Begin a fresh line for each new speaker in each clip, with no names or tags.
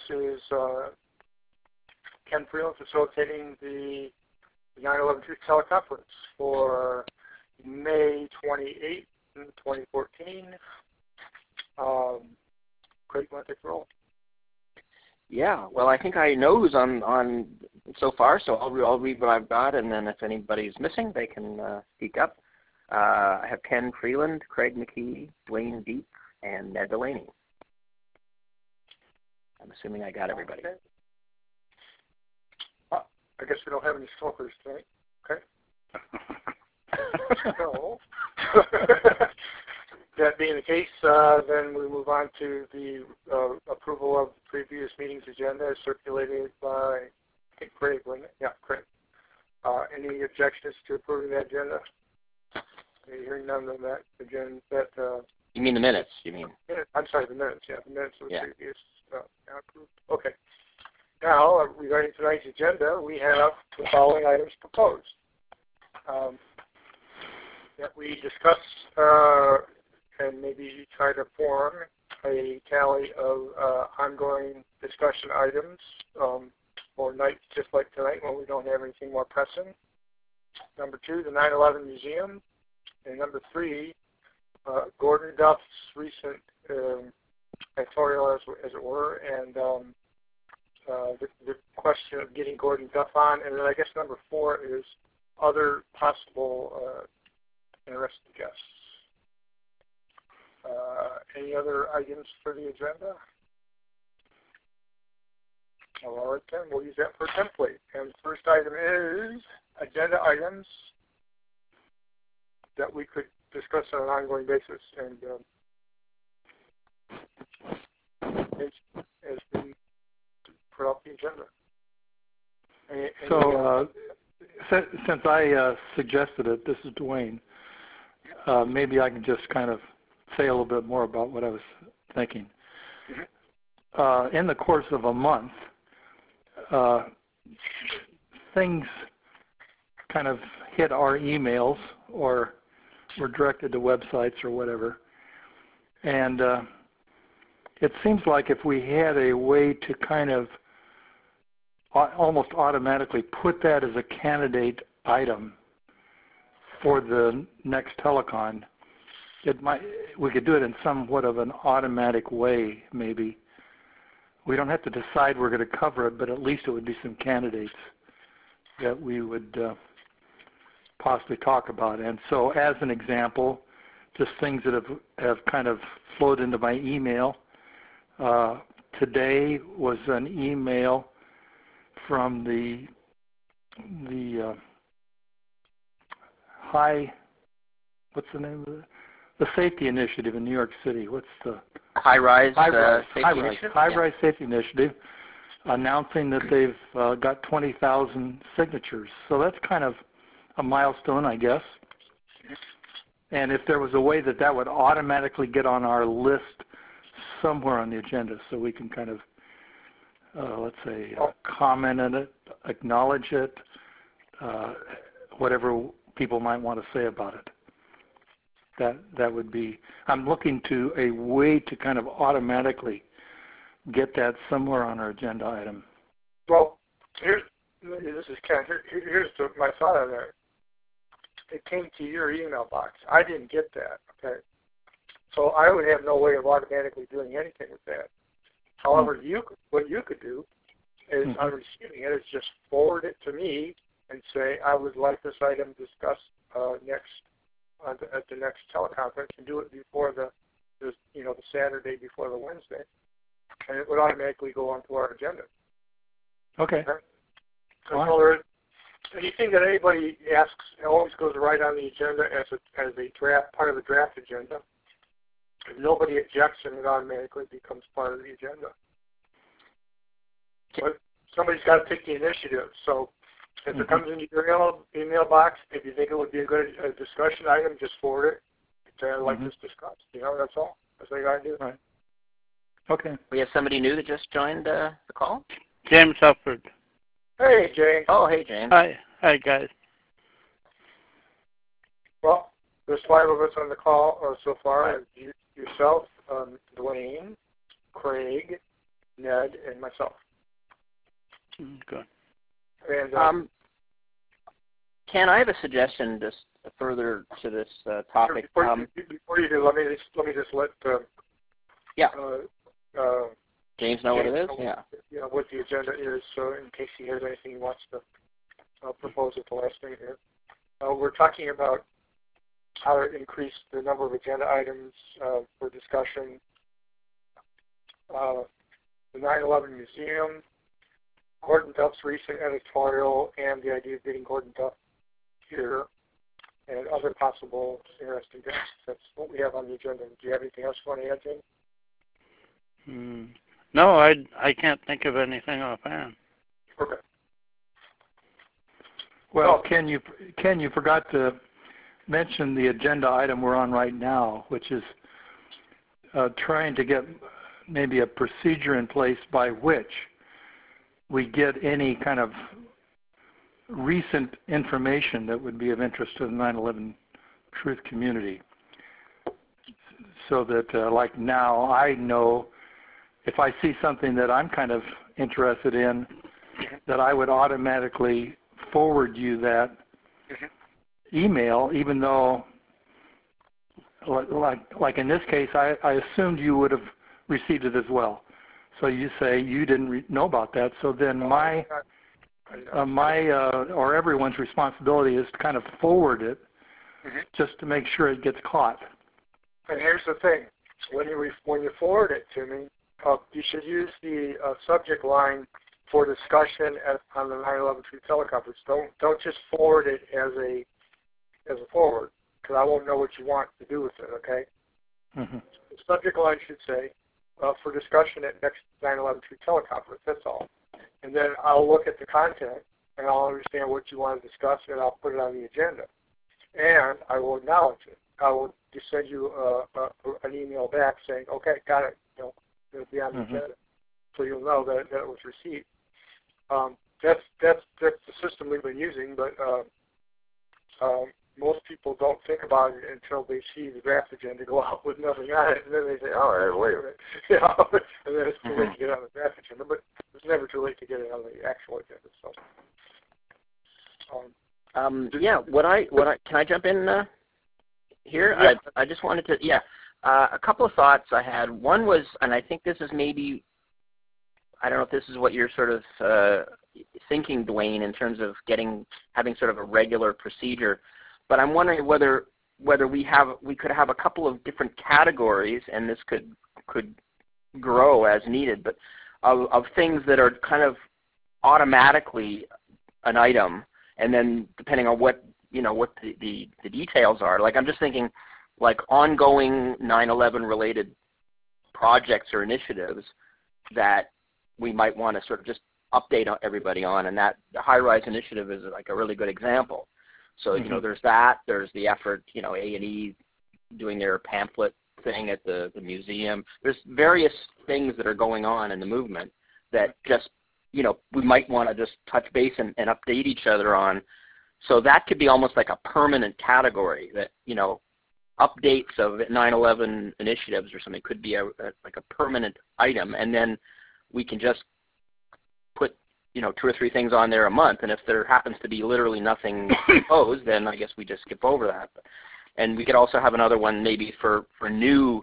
is Ken Freeland facilitating the 9/11 Truth Teleconference for May 28, 2014. Craig, want to take the roll?
Yeah, well, I think I know who's on so far, so I'll read what I've got, and then if anybody's missing, they can speak up. I have Ken Freeland, Craig McKee, Dwayne Deep, and Ned Delaney. I'm assuming I got everybody.
Okay. I guess we don't have any smokers tonight. Okay. So, that being the case, then we move on to the approval of the previous meeting's agenda as circulated by, I think, Craig, wasn't it? Yeah, Craig. Any objections to approving that agenda? Hearing none of that agenda.
You mean the minutes, you mean?
I'm sorry, the minutes, yeah. The minutes of the previous approved. Okay. Now, regarding tonight's agenda, we have the following items proposed. That we discuss and maybe try to form a tally of ongoing discussion items for nights just like tonight when we don't have anything more pressing. Number 2, the 9/11 Museum. And number 3, Gordon Duff's recent editorial, as it were, and the question of getting Gordon Duff on. And then I guess number 4 is other possible interested guests. Any other items for the agenda? All right, then we'll use that for a template. And the first item is agenda items that we could discuss on an ongoing basis, and has been put off the agenda.
Since I suggested it, this is Dwayne. Maybe I can just kind of say a little bit more about what I was thinking. In the course of a month, things kind of hit our emails or were directed to websites or whatever. And it seems like if we had a way to kind of almost automatically put that as a candidate item for the next telecon, we could do it in somewhat of an automatic way, maybe. We don't have to decide we're going to cover it, but at least it would be some candidates that we would possibly talk about. And so as an example, just things that have kind of flowed into my email. Today was an email from the what's the name of it? The Safety Initiative in New York City. What's the
High-Rise Safety Initiative?
High-Rise Safety Initiative, announcing that they've got 20,000 signatures. So that's kind of a milestone, I guess. And if there was a way that would automatically get on our list somewhere on the agenda, so we can kind of, let's say, comment on it, acknowledge it, whatever people might want to say about it. That would be, I'm looking to a way to kind of automatically get that somewhere on our agenda item.
Well, this is Ken. Here's my thought on that. It came to your email box. I didn't get that, okay? So I would have no way of automatically doing anything with that. However, what you could do is, on receiving it, is just forward it to me and say, I would like this item discussed at the next teleconference, and do it before the Saturday before the Wednesday, and it would automatically go onto our agenda.
Okay.
So anything that anybody asks always goes right on the agenda as a draft, part of the draft agenda. If nobody objects, then it automatically becomes part of the agenda. But somebody's got to take the initiative. So if it comes into your email box, if you think it would be a good discussion item, just forward it. Say, I'd like this discussed. That's all. That's what you got to do.
Right. Okay.
We have somebody new that just joined the call.
James Hufford.
Hey, James.
Oh, hey, James.
Hi, guys.
Well, there's 5 of us on the call so far. Yourself, Dwayne, Craig, Ned, and myself.
Good.
And
Ken, I have a suggestion just further to this topic.
Before you do, let me just let
James know what it is.
What the agenda is, so in case he has anything he wants to propose at the last minute here. We're talking about how to increase the number of agenda items for discussion. The 9/11 Museum, Gordon Duff's recent editorial, and the idea of getting Gordon Duff here, and other possible interesting guests. That's what we have on the agenda. Do you have anything else you want to add, Jim?
No, I can't think of anything offhand.
Okay.
Well, Ken, you forgot to mention the agenda item we're on right now, which is trying to get maybe a procedure in place by which we get any kind of recent information that would be of interest to the 9/11 Truth community. So that, like now, I know if I see something that I'm kind of interested in, that I would automatically forward you that email, even though, like in this case, I assumed you would have received it as well. So you say you didn't know about that. So then my or everyone's responsibility is to kind of forward it, just to make sure it gets caught.
And here's the thing: when you forward it to me, you should use the subject line for discussion on the 9/11 Truth teleconference. Don't just forward it as a forward, because I won't know what you want to do with it. Okay. The subject line should say for discussion at next 9/11 Truth teleconference. That's all. And then I'll look at the content and I'll understand what you want to discuss, and I'll put it on the agenda. And I will acknowledge it. I will just send you an email back saying, okay, got it. It'll be on the agenda, so you'll know that it was received. That's the system we've been using, but most people don't think about it until they see the draft agenda go out with nothing on it, and then they say, oh, wait a minute, and then it's too late to get on the draft agenda, but it's never too late to get it on the actual agenda. So,
can I jump in here? Yeah. I just wanted to, a couple of thoughts I had. One was, and I think this is maybe, I don't know if this is what you're sort of thinking, Dwayne, in terms of having sort of a regular procedure. But I'm wondering whether we could have a couple of different categories, and this could grow as needed, but of things that are kind of automatically an item, and then depending on what the details are. Like I'm just thinking, like ongoing 9/11 related projects or initiatives that we might want to sort of just update everybody on, and that the High Rise Initiative is like a really good example. So, there's that, there's the effort, A&E doing their pamphlet thing at the museum. There's various things that are going on in the movement that just, we might want to just touch base and update each other on. So that could be almost like a permanent category that, updates of 9/11 initiatives or something could be like a permanent item, and then we can just put 2 or 3 things on there a month, and if there happens to be literally nothing proposed, then I guess we just skip over that. And we could also have another one maybe for new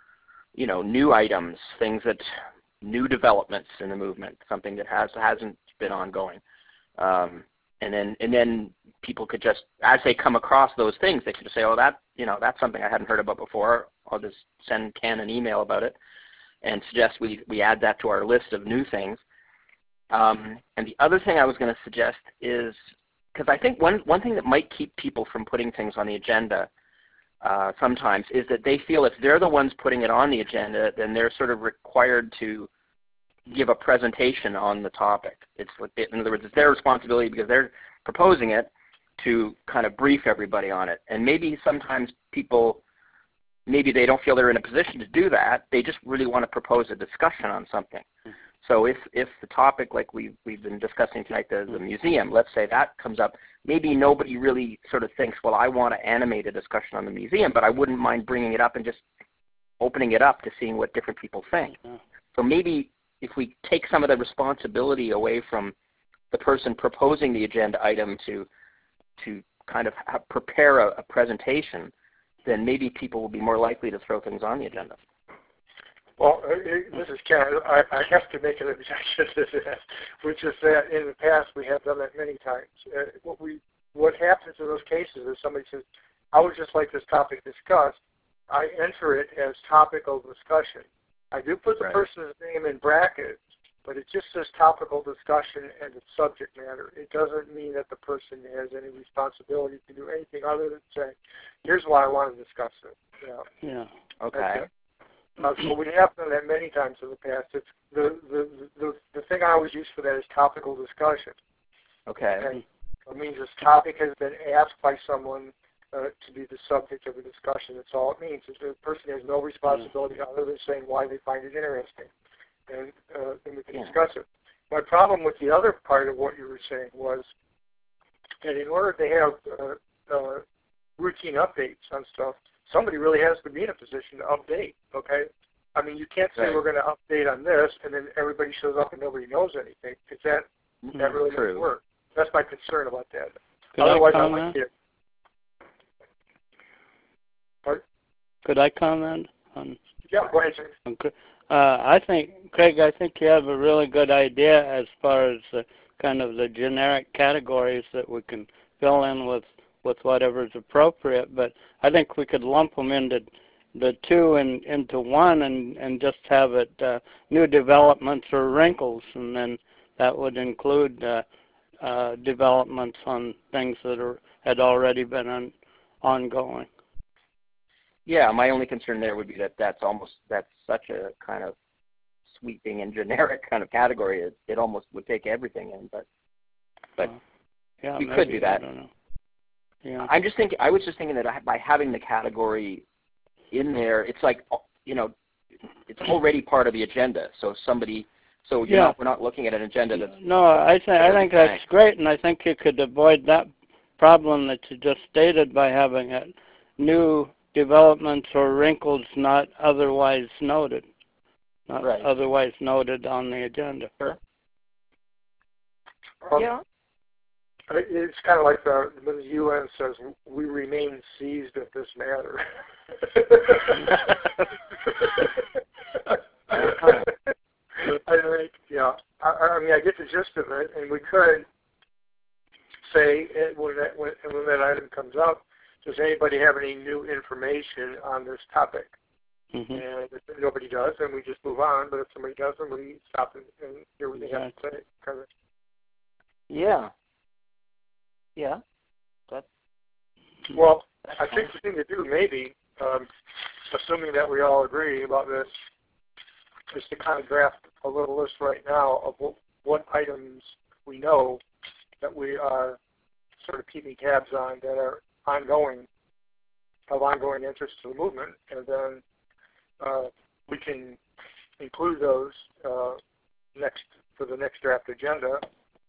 items, things that new developments in the movement, something that hasn't been ongoing. And then people could just, as they come across those things, they could just say, oh, that's something I hadn't heard about before. I'll just send Ken an email about it and suggest we add that to our list of new things. And the other thing I was going to suggest is, because I think one thing that might keep people from putting things on the agenda sometimes is that they feel if they're the ones putting it on the agenda, then they're sort of required to give a presentation on the topic. In other words, it's their responsibility because they're proposing it to kind of brief everybody on it. And maybe sometimes people, maybe they don't feel they're in a position to do that. They just really want to propose a discussion on something. So if the topic, like we've been discussing tonight, the museum, let's say that comes up, maybe nobody really sort of thinks, well, I want to animate a discussion on the museum, but I wouldn't mind bringing it up and just opening it up to seeing what different people think. So maybe take some of the responsibility away from the person proposing the agenda item to kind of prepare a presentation, then maybe people will be more likely to throw things on the agenda.
Well, this is Ken. I have to make an objection to this, which is that in the past we have done that many times. What happens in those cases is somebody says, I would just like this topic discussed. I enter it as topical discussion. I do put the person's name in brackets, but it just says topical discussion and it's subject matter. It doesn't mean that the person has any responsibility to do anything other than say, here's why I want to discuss it.
Yeah.
Okay.
So we have done that many times in the past. It's the thing I always use for that is topical discussion.
Okay.
It means this topic has been asked by someone to be the subject of a discussion. That's all it means. The person has no responsibility other than saying why they find it interesting. And then we can discuss it. My problem with the other part of what you were saying was that in order to have routine updates on stuff, somebody really has to be in a position to update, okay? I mean, you can't say we're going to update on this and then everybody shows up and nobody knows anything, because that really doesn't work. That's my concern about that. Otherwise, I like it. Pardon?
Could I comment on?
Yeah, go ahead, sir.
Okay. I think, Craig, I think you have a really good idea as far as kind of the generic categories that we can fill in with whatever is appropriate, but I think we could lump them into the two into one and just have it new developments or wrinkles, and then that would include developments on things that had already been ongoing.
Yeah, my only concern there would be that's such a kind of sweeping and generic kind of category. It almost would take everything in, but
yeah,
we
maybe,
could do that.
I don't know. Yeah.
I was just thinking that by having the category in there, it's like, it's already part of the agenda. So we're not looking at an agenda that's...
No, I think that's great, and I think you could avoid that problem that you just stated by having it new developments or wrinkles not otherwise noted. Not otherwise noted on the agenda.
Sure.
Yeah. It's kind of like when the UN says, we remain seized of this matter. I mean, I get the gist of it, and we could say, when that item comes up, does anybody have any new information on this topic?
Mm-hmm.
And if nobody does, then we just move on. But if somebody does, then we stop and hear what they have to say. Kind of.
Yeah. Yeah.
Well, I think the thing to do, maybe, assuming that we all agree about this, is to kind of draft a little list right now of what items we know that we are sort of keeping tabs on that are ongoing interest to the movement, and then we can include those for the next draft agenda,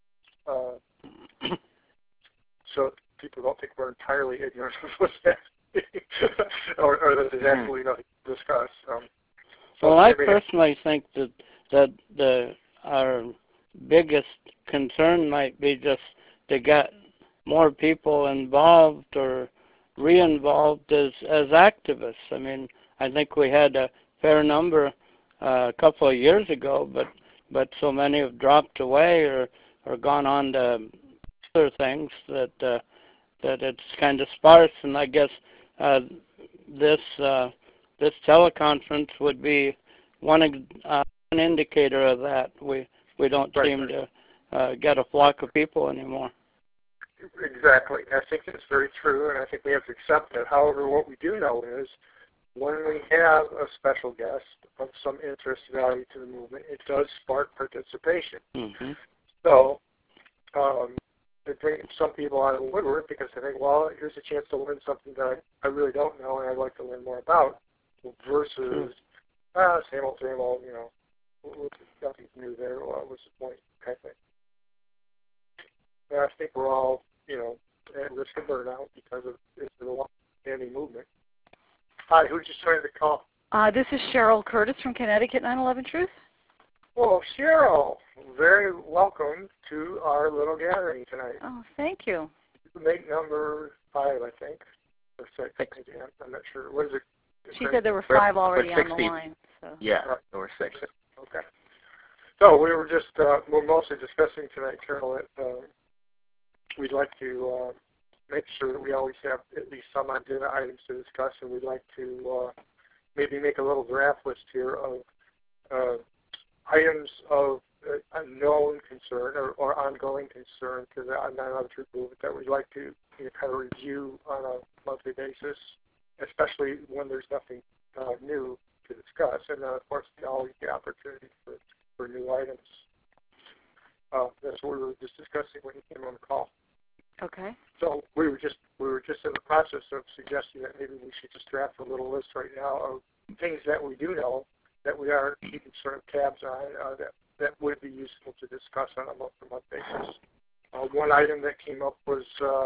so people don't think we're entirely ignorant of what's happening, or that there's actually nothing to discuss.
Well, I personally think that our biggest concern might be just to get more people involved or re-involved as activists. I mean, I think we had a fair number a couple of years ago, but so many have dropped away or gone on to other things that it's kind of sparse. And I guess this teleconference would be one indicator of that. We don't seem to get a flock of people anymore.
Exactly. I think that's very true, and I think we have to accept that. However, what we do know is when we have a special guest of some interest value to the movement, it does spark participation.
Mm-hmm.
So it brings some people out of the woodwork because they think, well, here's a chance to learn something that I really don't know and I'd like to learn more about, versus same old, nothing's new there. What's the point? Kind of thing. And I think we're all, at risk of burnout because of the long-standing movement. Hi, who just started the call?
This is Cheryl Curtis from Connecticut 9/11 Truth.
Well, Cheryl, very welcome to our little gathering tonight.
Oh, thank you.
Make number 5, I think, or 6.
6.
I'm not sure. What is it?
She said there were 5 already on the
60.
line. So.
Yeah, there were 6.
Okay. So we were just, we're mostly discussing tonight, Carol, that we'd like to make sure that we always have at least some agenda items to discuss, and we'd like to maybe make a little draft list here of items of known concern or ongoing concern to the 9/11 Truth Movement that we'd like to kind of review on a monthly basis, especially when there's nothing new to discuss. And then, of course, always the opportunity for new items. That's what we were just discussing when you came on the call.
Okay.
So we were just in the process of suggesting that maybe we should just draft a little list right now of things that we do know that we are keeping sort of tabs on that would be useful to discuss on a month-to-month basis. One item that came up was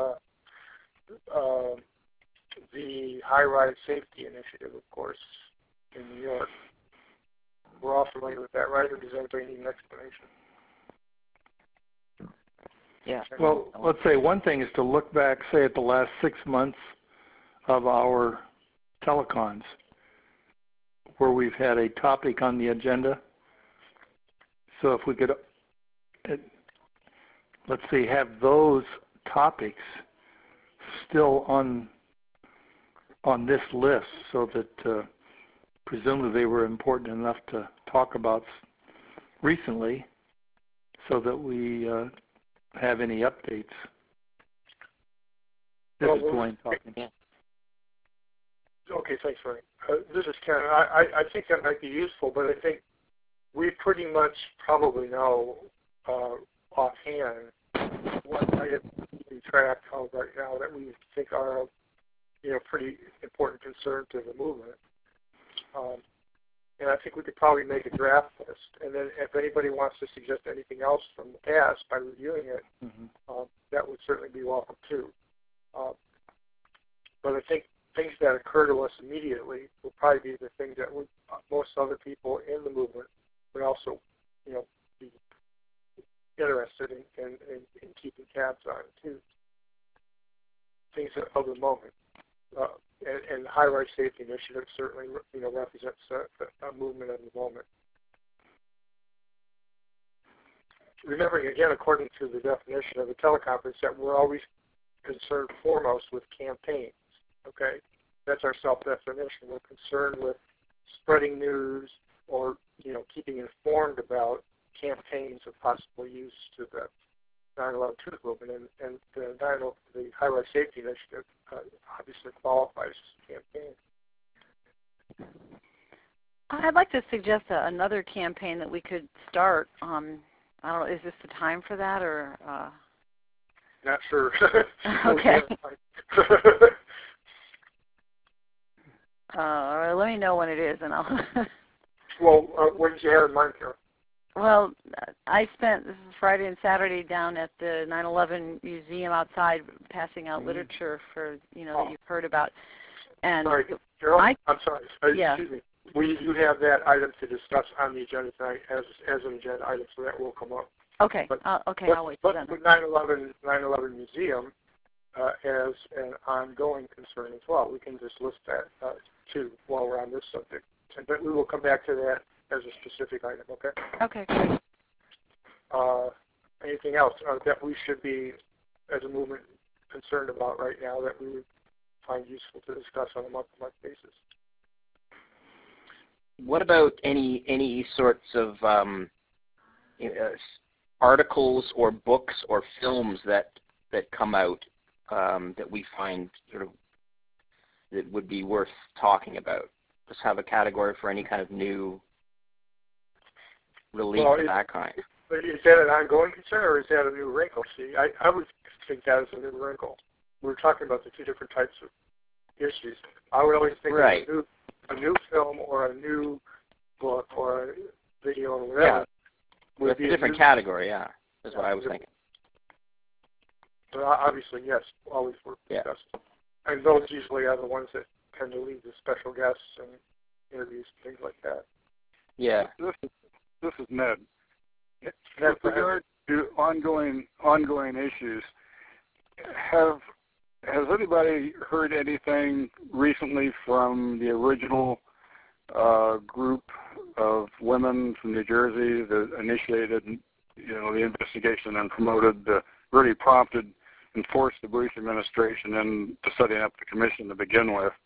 the high-rise safety initiative, of course, in New York. We're all familiar with that, right? Or does anybody need an explanation?
Yeah.
Well, let's say one thing is to look back, say, at the last 6 months of our telecons, where we've had a topic on the agenda. So if we could, let's see, have those topics still on this list, so that presumably they were important enough to talk about recently, so that we have any updates. This is Dwayne talking.
Yeah.
Okay, thanks, Ray. This is Ken. I think that might be useful, but I think we pretty much probably know offhand what items we track of right now that we think are of pretty important concern to the movement. And I think we could probably make a draft list. And then if anybody wants to suggest anything else from the past by reviewing it, that would certainly be welcome too. But I think things that occur to us immediately will probably be the things that most other people in the movement would also, be interested in keeping tabs on too. Things of the moment. And the high-rise safety initiative certainly, represents a movement of the moment. Remembering again, according to the definition of the teleconference, that we're always concerned foremost with campaigns. Okay, that's our self-definition. We're concerned with spreading news or keeping informed about campaigns of possible use to the 9/11 Truth Movement, and the high-rise safety initiative obviously qualifies as a campaign.
I'd like to suggest another campaign that we could start. I don't know, is this the time for that, or?
Not sure.
Okay. Let me know when it is, and I'll.
Well, what did you have in mind, Carol?
Well, I spent this is Friday and Saturday down at the 9/11 museum outside, passing out literature for that you've heard about. And
sorry, Carol. I'm sorry.
Yeah.
Excuse me. We do have that item to discuss on the agenda tonight as an agenda item, so that will come up.
Okay. Okay. I'll wait for that.
But 9/11 museum as an ongoing concern as well. We can just list that too while we're on this subject, but we will come back to that as a specific item. Okay.
Okay. Great.
Anything else that we should be, as a movement, concerned about right now that we would find useful to discuss on a month-to-month basis?
What about any sorts of articles or books or films that come out that we find sort of that would be worth talking about? Just have a category for any kind of new release of that kind.
Is that an ongoing concern, or is that a new wrinkle? See, I would think that is a new wrinkle. We're talking about the two different types of issues. I would always think
right.
of a new film or a new book or a video or whatever.
Yeah. That's a different category, yeah, is what I was thinking.
But obviously, yes, always worth discussing. And those usually are the ones that tend to lead to special guests and interviews and things like that.
Yeah.
this is Ned.
Ned,
With regard to ongoing issues, has anybody heard anything recently from the original group of women from New Jersey that initiated, the investigation and really prompted and forced the Bush administration into setting up the commission to begin with?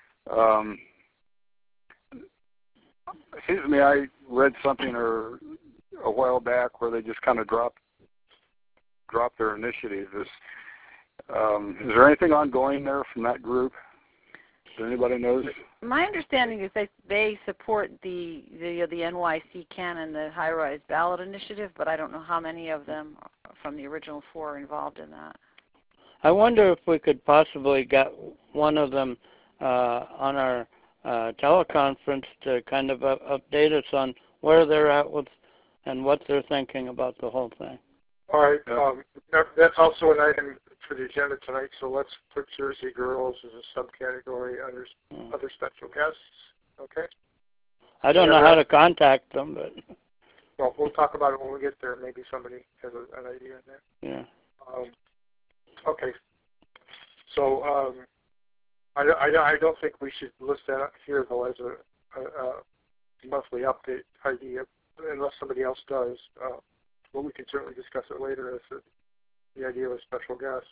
It seems to me I read something a while back where they just kind of dropped their initiative. Is there anything ongoing there from that group? Does anybody knows?
My understanding is they support the NYC Canon, the high-rise ballot initiative, but I don't know how many of them from the original four are involved in that.
I wonder if we could possibly get one of them on our teleconference to kind of update us on where they're at with and what they're thinking about the whole thing.
All right. That's also an item for the agenda tonight, so let's put Jersey Girls as a subcategory under other special guests. Okay?
I don't know how to contact them, but...
Well, we'll talk about it when we get there. Maybe somebody has an idea on that.
Yeah.
Okay. So I don't think we should list that up here, though, as a monthly update idea, unless somebody else does. But we can certainly discuss it later as the idea of a special guest.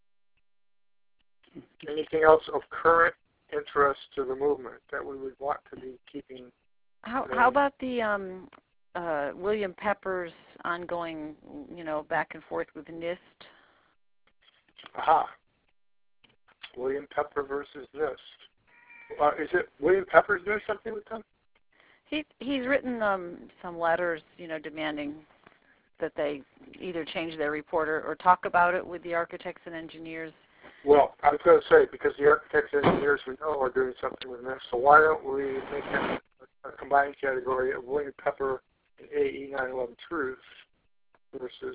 Anything else of current interest to the movement that we would want to be keeping?
How about the William Pepper's ongoing, back and forth with NIST?
Aha. William Pepper versus NIST. Is it William Pepper's doing something with them?
He's written some letters, demanding that they either change their report or talk about it with the architects and engineers.
Well, I was going to say, because the architects and engineers we know are doing something with NIST, so why don't we make it a combined category of William Pepper and AE 911 Truth versus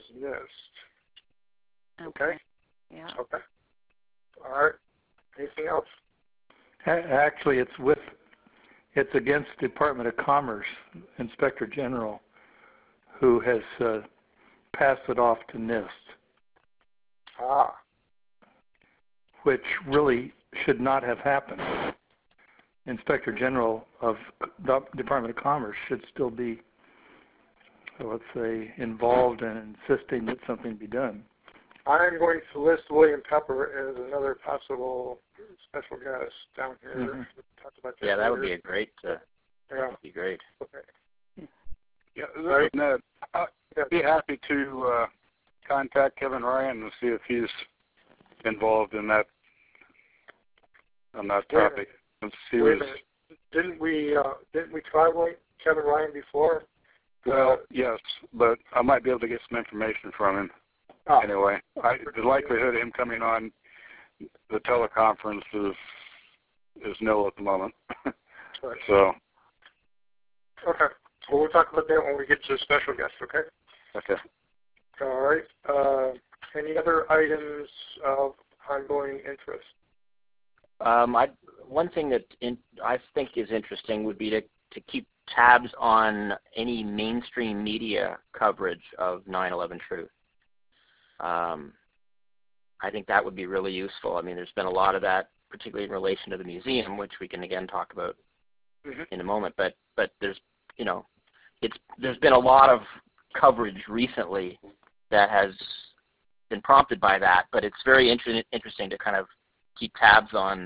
NIST? Okay?
Yeah.
Okay. All right. Anything else?
Actually, it's against Department of Commerce, Inspector General, who has passed it off to NIST.
Ah.
Which really should not have happened. Inspector General of the Department of Commerce should still be, let's say, involved in insisting that something be done.
I'm going to list William Pepper as another possible special guest down here.
Mm-hmm.
Talk about that
that
later.
would be a great. That would be great.
Okay.
Yeah, right. Ned, I'd be happy to contact Kevin Ryan and see if he's involved in that on that topic.
Didn't we try Kevin Ryan before?
Well, yes, but I might be able to get some information from him. Anyway, the likelihood of him coming on the teleconference is nil at the moment.
Right.
So.
Okay. Well, we'll talk about that when we get to the special guest. Okay.
Okay.
All right. Any other items of ongoing interest?
One thing that I think is interesting would be to keep tabs on any mainstream media coverage of 9/11 Truth. I think that would be really useful. I mean, there's been a lot of that, particularly in relation to the museum, which we can again talk about in a moment. But there's there's been a lot of coverage recently that has been prompted by that. But it's very interesting to kind of keep tabs on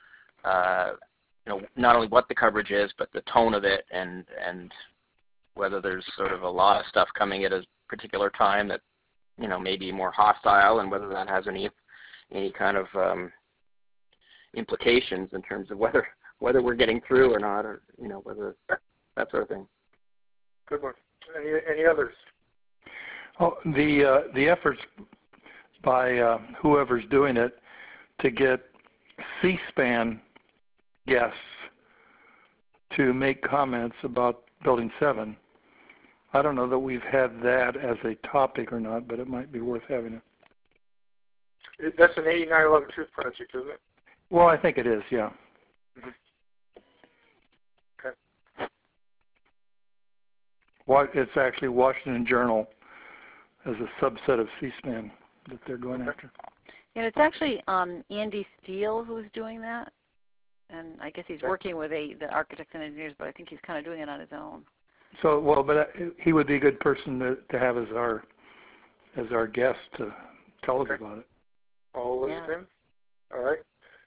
not only what the coverage is, but the tone of it, and whether there's sort of a lot of stuff coming at a particular time that may be more hostile, and whether that has any kind of implications in terms of whether we're getting through or not, or whether that sort of thing.
Good one. Any others?
Oh, the efforts by whoever's doing it to get C-SPAN guests to make comments about Building 7. I don't know that we've had that as a topic or not, but it might be worth having it.
That's an 8911 Truth project, isn't it?
Well, I think it is, yeah.
Mm-hmm. Okay.
It's actually Washington Journal as a subset of C-SPAN that they're going after.
And it's actually Andy Steele who's doing that. And I guess he's working with the architects and engineers, but I think he's kind of doing it on his own.
So, well, but he would be a good person to have as our guest to tell us about it.
I'll listen to him. All right.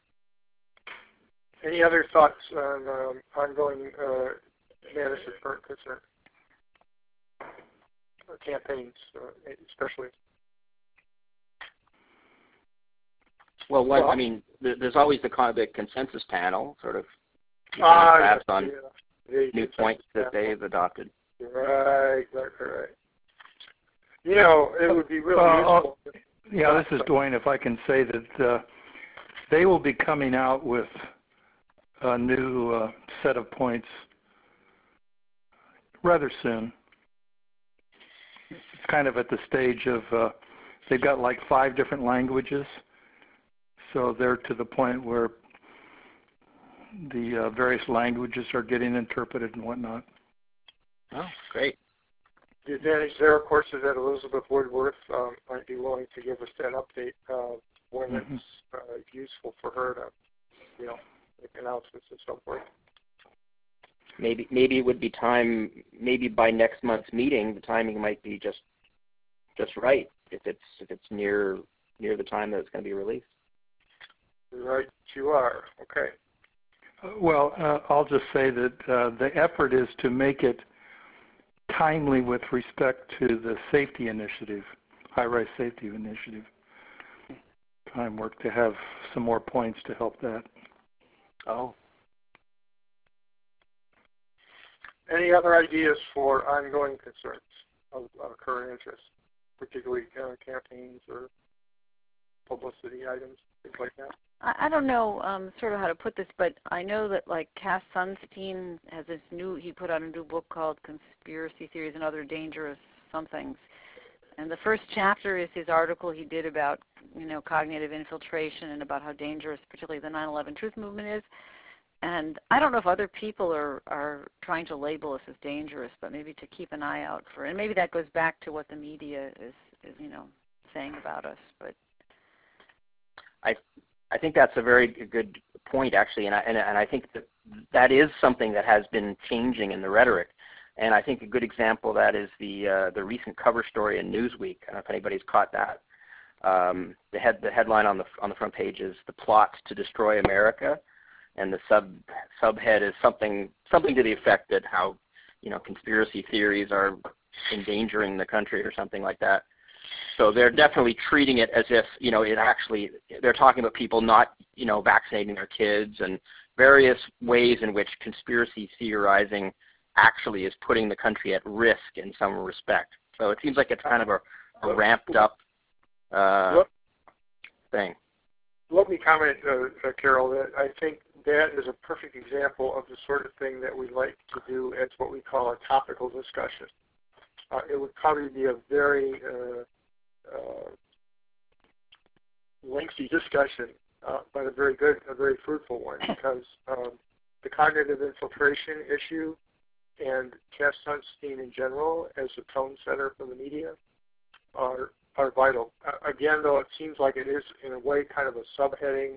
Any other thoughts on ongoing Madison Burke concern? Or campaigns, especially?
Well, I mean, there's always the consensus panel, sort of, perhaps on new points that they've adopted.
Right. You know, it would be really useful.
Yeah, this is Dwayne. If I can say that they will be coming out with a new set of points rather soon. It's kind of at the stage of they've got like 5 different languages, so they're to the point where the various languages are getting interpreted and whatnot.
Oh, great.
The advantage there, of course, is that Elizabeth Woodworth might be willing to give us that update when it's useful for her to, make announcements and so forth.
Maybe it would be time. Maybe by next month's meeting, the timing might be just right. If it's near the time that it's going to be released.
Right, you are. Okay.
Well, I'll just say that the effort is to make it timely with respect to the safety initiative, high-rise safety initiative. Time work to have some more points to help that.
Oh.
Any other ideas for ongoing concerns of current interest, particularly campaigns or publicity items, things like that?
I don't know sort of how to put this, but I know that like Cass Sunstein has he put out a new book called Conspiracy Theories and Other Dangerous Somethings. And the first chapter is his article he did about, cognitive infiltration and about how dangerous particularly the 9/11 Truth Movement is. And I don't know if other people are trying to label us as dangerous, but maybe to keep an eye out for, and maybe that goes back to what the media is saying about us. But
I think that's a very good point, actually, and I think that is something that has been changing in the rhetoric. And I think a good example of that is the recent cover story in Newsweek. I don't know if anybody's caught that. The headline on the front page is "The Plot to Destroy America," and the subhead is something to the effect that how conspiracy theories are endangering the country or something like that. So they're definitely treating it as if, they're talking about people not, vaccinating their kids and various ways in which conspiracy theorizing actually is putting the country at risk in some respect. So it seems like it's kind of a ramped up thing.
Let me comment, Carol, that I think that is a perfect example of the sort of thing that we like to do as what we call a topical discussion. It would probably be a very lengthy discussion, but a very fruitful one, because the cognitive infiltration issue and Cass Sunstein in general as a tone setter for the media are vital. Again, though, it seems like it is in a way kind of a subheading,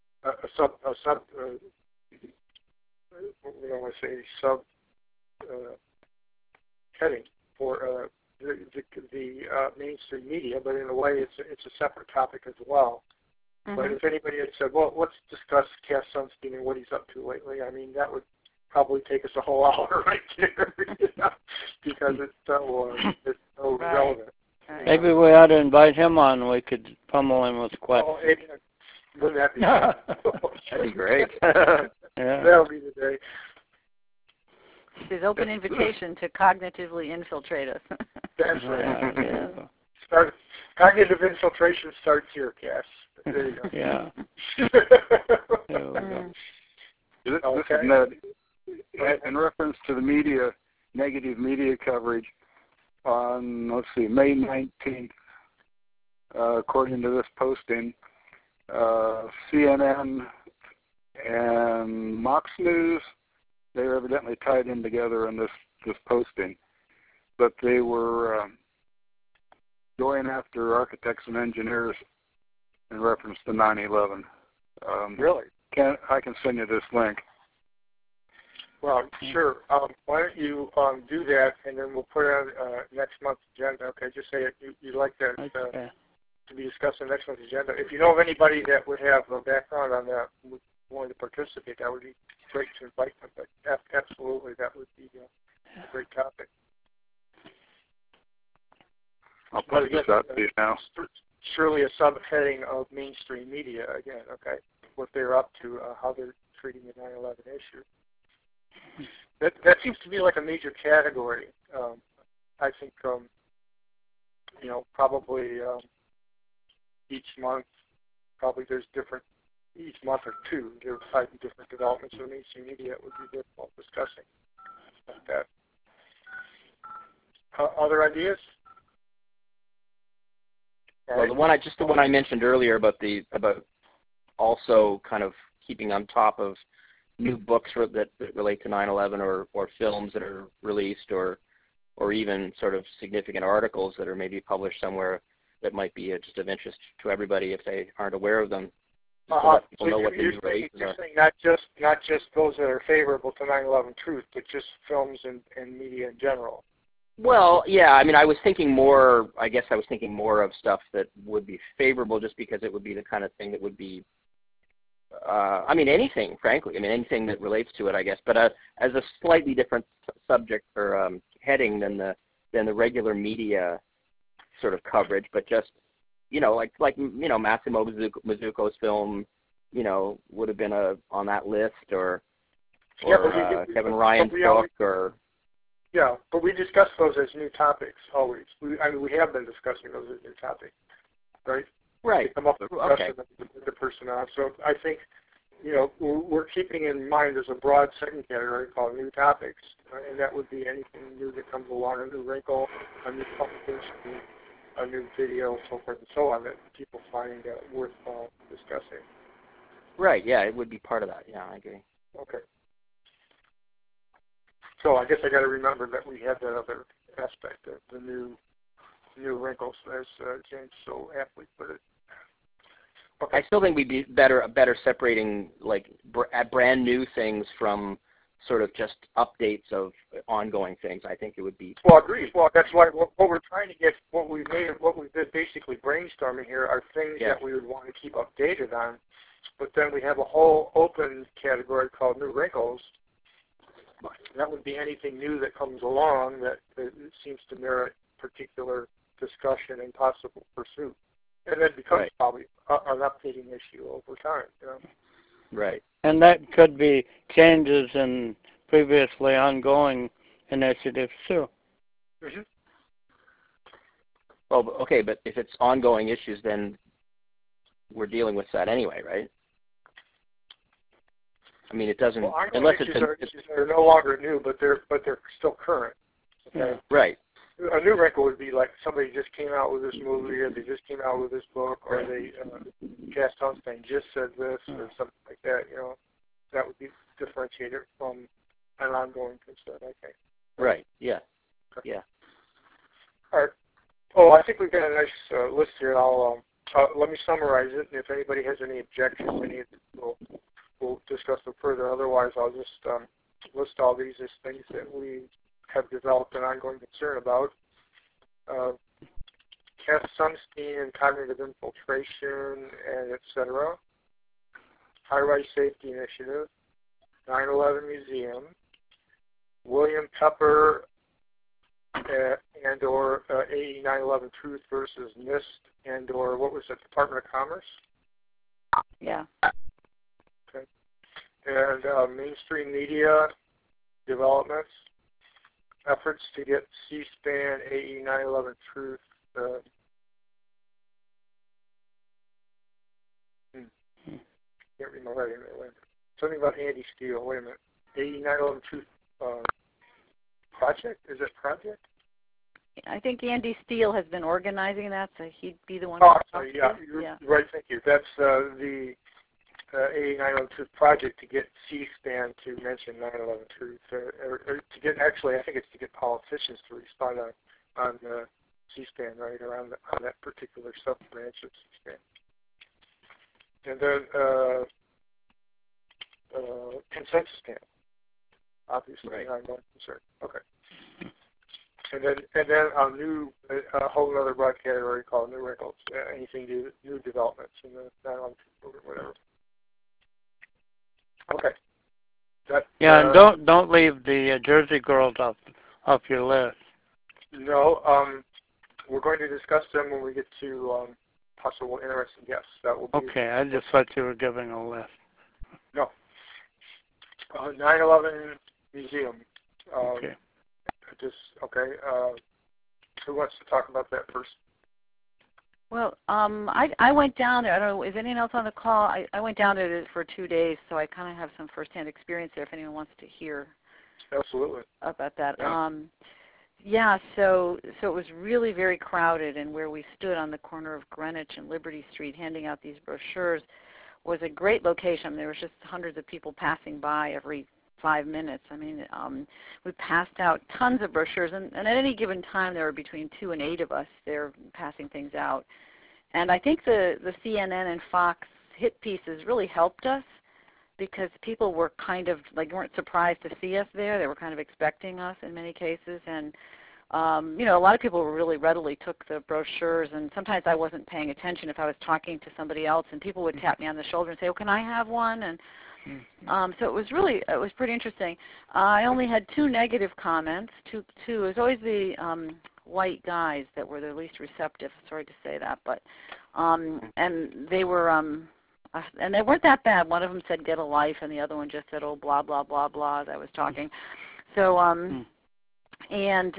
heading for the mainstream media, but in a way it's a separate topic as well. Mm-hmm. But if anybody had said, well, let's discuss Cass Sunstein and what he's up to lately, I mean, that would probably take us a whole hour right there, because it's so right. Relevant.
Maybe we ought to invite him on. We could pummel him with questions.
Wouldn't that be fun?
That'd be great.
Yeah.
That'll be the day.
It's his open invitation to cognitively infiltrate us.
That's right. Yeah. Cognitive infiltration starts here, Cass. There you go.
Yeah.
This is Ned. In reference to the media, negative media coverage on, May 19th, according to this posting, CNN and Mox News, they're evidently tied in together in this posting. but they were going after architects and engineers in reference to 9/11.
Really?
I can send you this link.
Well, sure. Why don't you do that, and then we'll put it on next month's agenda. Okay, just say you'd like that to be discussed on next month's agenda. If you know of anybody that would have a background on that, willing to participate, that would be great to invite them. But absolutely, that would be a great topic.
I'll put this out to you now.
Surely a subheading of mainstream media again. Okay, what they're up to, how they're treating the 9/11 issue. That seems to be like a major category. I think, probably each month, probably there's different, each month or two, there might be different developments in the mainstream media that would be worthwhile discussing. Like that. Other ideas?
Well, the one I mentioned earlier about also kind of keeping on top of new books that relate to 9/11 or films that are released or even sort of significant articles that are maybe published somewhere that might be just of interest to everybody if they aren't aware of them. So that people know what the new releases are.
You're saying not just those that are favorable to 9/11 truth, but just films and media in general.
Well, yeah, I mean, I was thinking more of stuff that would be favorable just because it would be the kind of thing that would be, anything, frankly. Anything that relates to it, I guess. But as a slightly different subject or heading than the regular media sort of coverage, but just, like Massimo Mazzucco's film, would have been on that list, or Kevin Ryan's book, or...
Yeah, but we discuss those as new topics always. We have been discussing those as new topics, right?
Right.
We come up with the person on. So I think, we're keeping in mind there's a broad second category called new topics, and that would be anything new that comes along, a new wrinkle, a new publication, a new video, so forth and so on, that people find worthwhile discussing.
Right. Yeah, it would be part of that. Yeah, I agree.
Okay. So I guess I got to remember that we have that other aspect of the new wrinkles, as James so aptly put it. Okay.
I still think we'd be better separating like brand new things from sort of just updates of ongoing things. I think it would be.
Well, agreed. Well, that's why what we're trying to get, what we've been basically brainstorming here are things that we would want to keep updated on. But then we have a whole open category called new wrinkles. That would be anything new that comes along that seems to merit particular discussion and possible pursuit. And then becomes probably an updating issue over time.
Right.
And that could be changes in previously ongoing initiatives, too.
Mm-hmm.
Well, okay, but if it's ongoing issues, then we're dealing with that anyway, right? It doesn't,
well,
unless
issues are no longer new, but they're still current. Okay?
Right.
A new wrinkle would be like somebody just came out with this movie, or they just came out with this book, or they Cass Sunstein just said this, or something like that. That would be differentiated from an ongoing concern, I think.
Right. Yeah.
Okay.
Yeah.
All right. Oh, I think we've got a nice list here. I'll let me summarize it, and if anybody has any objections, we'll discuss them further. Otherwise, I'll just list all these as things that we have developed an ongoing concern about. Cass Sunstein and cognitive infiltration, and etc. High-rise safety initiative. 9/11 museum. William Pepper and or AE 9/11 truth versus NIST and or what was it? Department of Commerce.
Yeah.
Okay. And mainstream media developments. Efforts to get C-SPAN, AE 9/11 truth. Can't read my writing. Wait a minute. Something about Andy Steele. Wait a minute. AE 9/11 truth project? Is it project?
I think Andy Steele has been organizing that, so he'd be the one.
Oh, sorry. Yeah, you're right. Thank you. That's the AA 9/11 Truth Project to get C-SPAN to mention 9/11 Truth, or to get, actually, I think it's to get politicians to respond on C-SPAN, right, on that particular sub-branch of C-SPAN. And then consensus panel, obviously,
right.
9/11 concern. Okay. And then a whole other broad category called new wrinkles, anything new developments in the 9/11 or whatever. Okay.
And don't leave the Jersey girls off your list.
No, we're going to discuss them when we get to possible interesting guests. That will be
okay. I just thought you were giving a list.
No. 9/11 Museum.
Okay.
Okay. Who wants to talk about that first?
Well, I went down there. I don't know, is anyone else on the call? I went down there for 2 days, so I kind of have some firsthand experience there if anyone wants to hear
Absolutely.
about that.
Yeah.
So it was really very crowded, and where we stood on the corner of Greenwich and Liberty Street handing out these brochures was a great location. There was just hundreds of people passing by every 5 minutes. I mean, we passed out tons of brochures, and at any given time there were between 2 and 8 of us there passing things out. And I think the CNN and Fox hit pieces really helped us because people were kind of, like, weren't surprised to see us there. They were kind of expecting us in many cases. And, you know, a lot of people really readily took the brochures, and sometimes I wasn't paying attention if I was talking to somebody else, and people would tap me on the shoulder and say, oh, can I have one? And so it was pretty interesting. I only had 2 negative comments. Two. It was always the white guys that were the least receptive. Sorry to say that, but and they were and they weren't that bad. One of them said "get a life," and the other one just said "oh blah blah blah blah" as I was talking. So and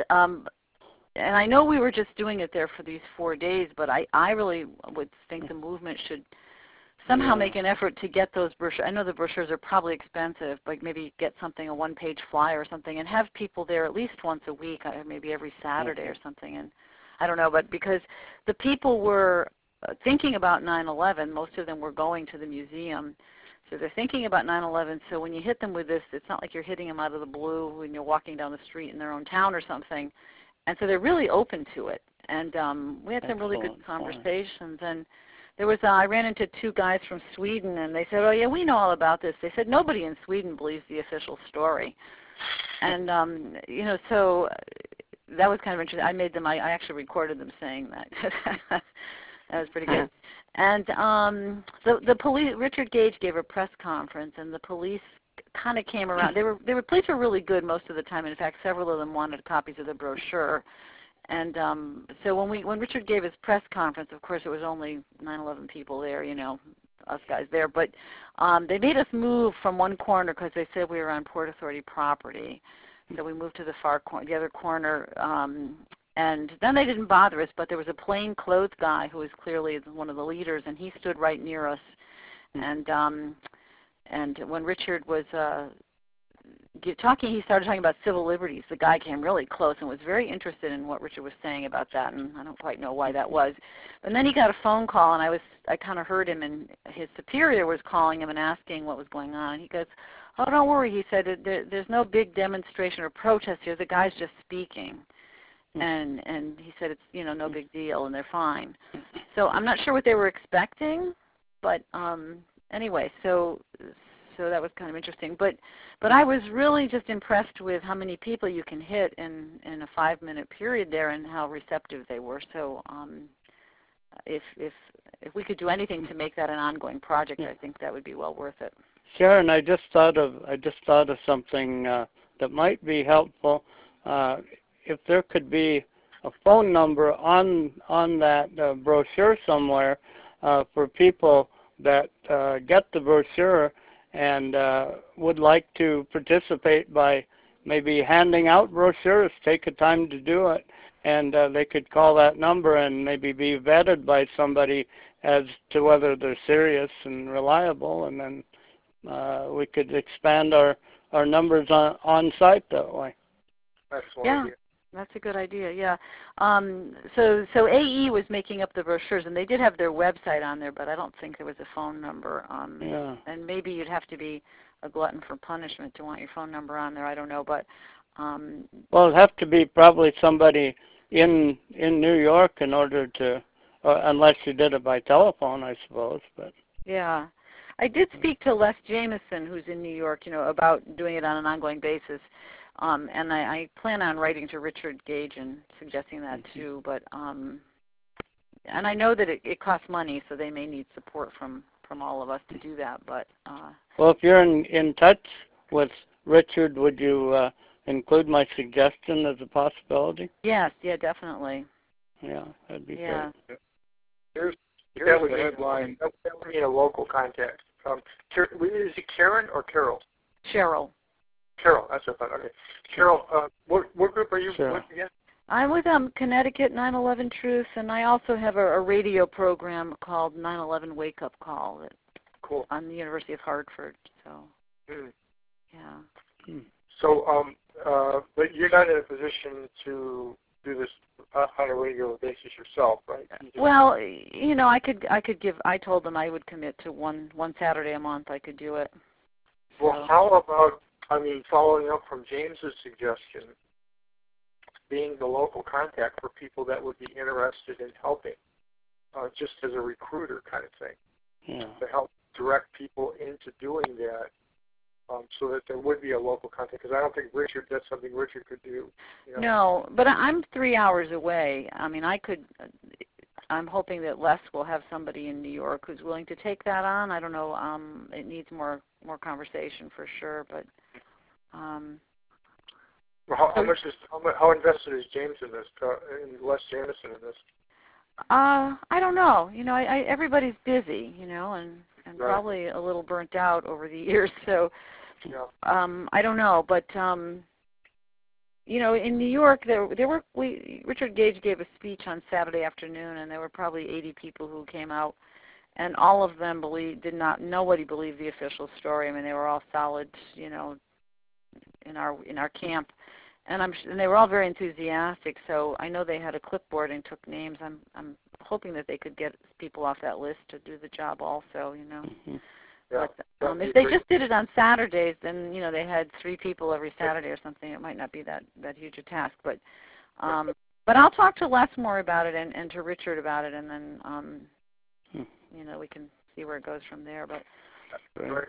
I know we were just doing it there for these 4 days, but I really would think the movement should somehow make an effort to get those brochures. I know the brochures are probably expensive, but maybe get something, a 1-page flyer or something, and have people there at least once a week, maybe every Saturday or something. And I don't know, but because the people were thinking about 9/11, most of them were going to the museum. So they're thinking about 9/11, so when you hit them with this, it's not like you're hitting them out of the blue when you're walking down the street in their own town or something. And so they're really open to it. And we had some really good conversations. And there was I ran into 2 guys from Sweden, and they said, oh, yeah, we know all about this. They said nobody in Sweden believes the official story. And, you know, so that was kind of interesting. I actually recorded them saying that. That was pretty good. And the police, Richard Gage gave a press conference, and the police kind of came around. Police were really good most of the time. In fact, several of them wanted copies of the brochure. And so when Richard gave his press conference, of course, it was only 9/11 people there, you know, us guys there. But they made us move from one corner because they said we were on Port Authority property. So we moved to the the other corner. And then they didn't bother us, but there was a plainclothes guy who was clearly one of the leaders, and he stood right near us. And when Richard was he started talking about civil liberties. The guy came really close and was very interested in what Richard was saying about that, and I don't quite know why that was. And then he got a phone call, and I kind of heard him, and his superior was calling him and asking what was going on. And he goes, oh, don't worry, he said, there's no big demonstration or protest here. The guy's just speaking. And he said it's, you know, no big deal, and they're fine. So I'm not sure what they were expecting, but anyway, so that was kind of interesting. But I was really just impressed with how many people you can hit in a 5-minute period there, and how receptive they were. So if we could do anything to make that an ongoing project, I think that would be well worth it.
Sharon, I just thought of something that might be helpful. If there could be a phone number on that brochure somewhere for people that get the brochure and would like to participate by maybe handing out brochures, take a time to do it, and they could call that number and maybe be vetted by somebody as to whether they're serious and reliable, and then we could expand our numbers on site that way.
Excellent idea.
That's a good idea, yeah. So AE was making up the brochures, and they did have their website on there, but I don't think there was a phone number.
Yeah.
And maybe you'd have to be a glutton for punishment to want your phone number on there. I don't know, but
well, it'd have to be probably somebody in New York in order to, unless you did it by telephone, I suppose. But
yeah, I did speak to Les Jameson, who's in New York, about doing it on an ongoing basis. And I plan on writing to Richard Gage and suggesting that too. But and I know that it costs money, so they may need support from all of us to do that. But
well, if you're in touch with Richard, would you include my suggestion as a possibility?
Yes, yeah, definitely.
Yeah, that'd be
yeah.
Here's
That would
the
be
headline.
That would be a local contact. Is it Karen or Carol?
Cheryl.
Carol, that's what I thought. Okay. Carol, what group are you with again?
I'm with Connecticut 9/11 Truth, and I also have a radio program called 9/11 Wake Up Call
Cool.
on the University of Hartford. So, yeah.
So, but you're not in a position to do this on a regular basis yourself, right?
Well, I told them I would commit to one Saturday a month. I could do it.
Well,
So.
how about, following up from James's suggestion, being the local contact for people that would be interested in helping, just as a recruiter kind of thing, to help direct people into doing that, so that there would be a local contact. Because I don't think that's something Richard could do.
No, but I'm 3 hours away. I'm hoping that Les will have somebody in New York who's willing to take that on. I don't know. It needs more conversation for sure, but.
Well, how invested is James in this? In Les Jameson in this?
I don't know. Everybody's busy, and
right.
probably a little burnt out over the years. So,
yeah.
I don't know, but in New York, Richard Gage gave a speech on Saturday afternoon, and there were probably 80 people who came out, and all of them nobody believed the official story. I mean, they were all solid, in our camp, and they were all very enthusiastic. So I know they had a clipboard and took names. I'm hoping that they could get people off that list to do the job also.
Yeah.
But if they just did it on Saturdays, then they had 3 people every Saturday or something. It might not be that huge a task. But I'll talk to Les more about it and to Richard about it, and then we can see where it goes from there. But
right.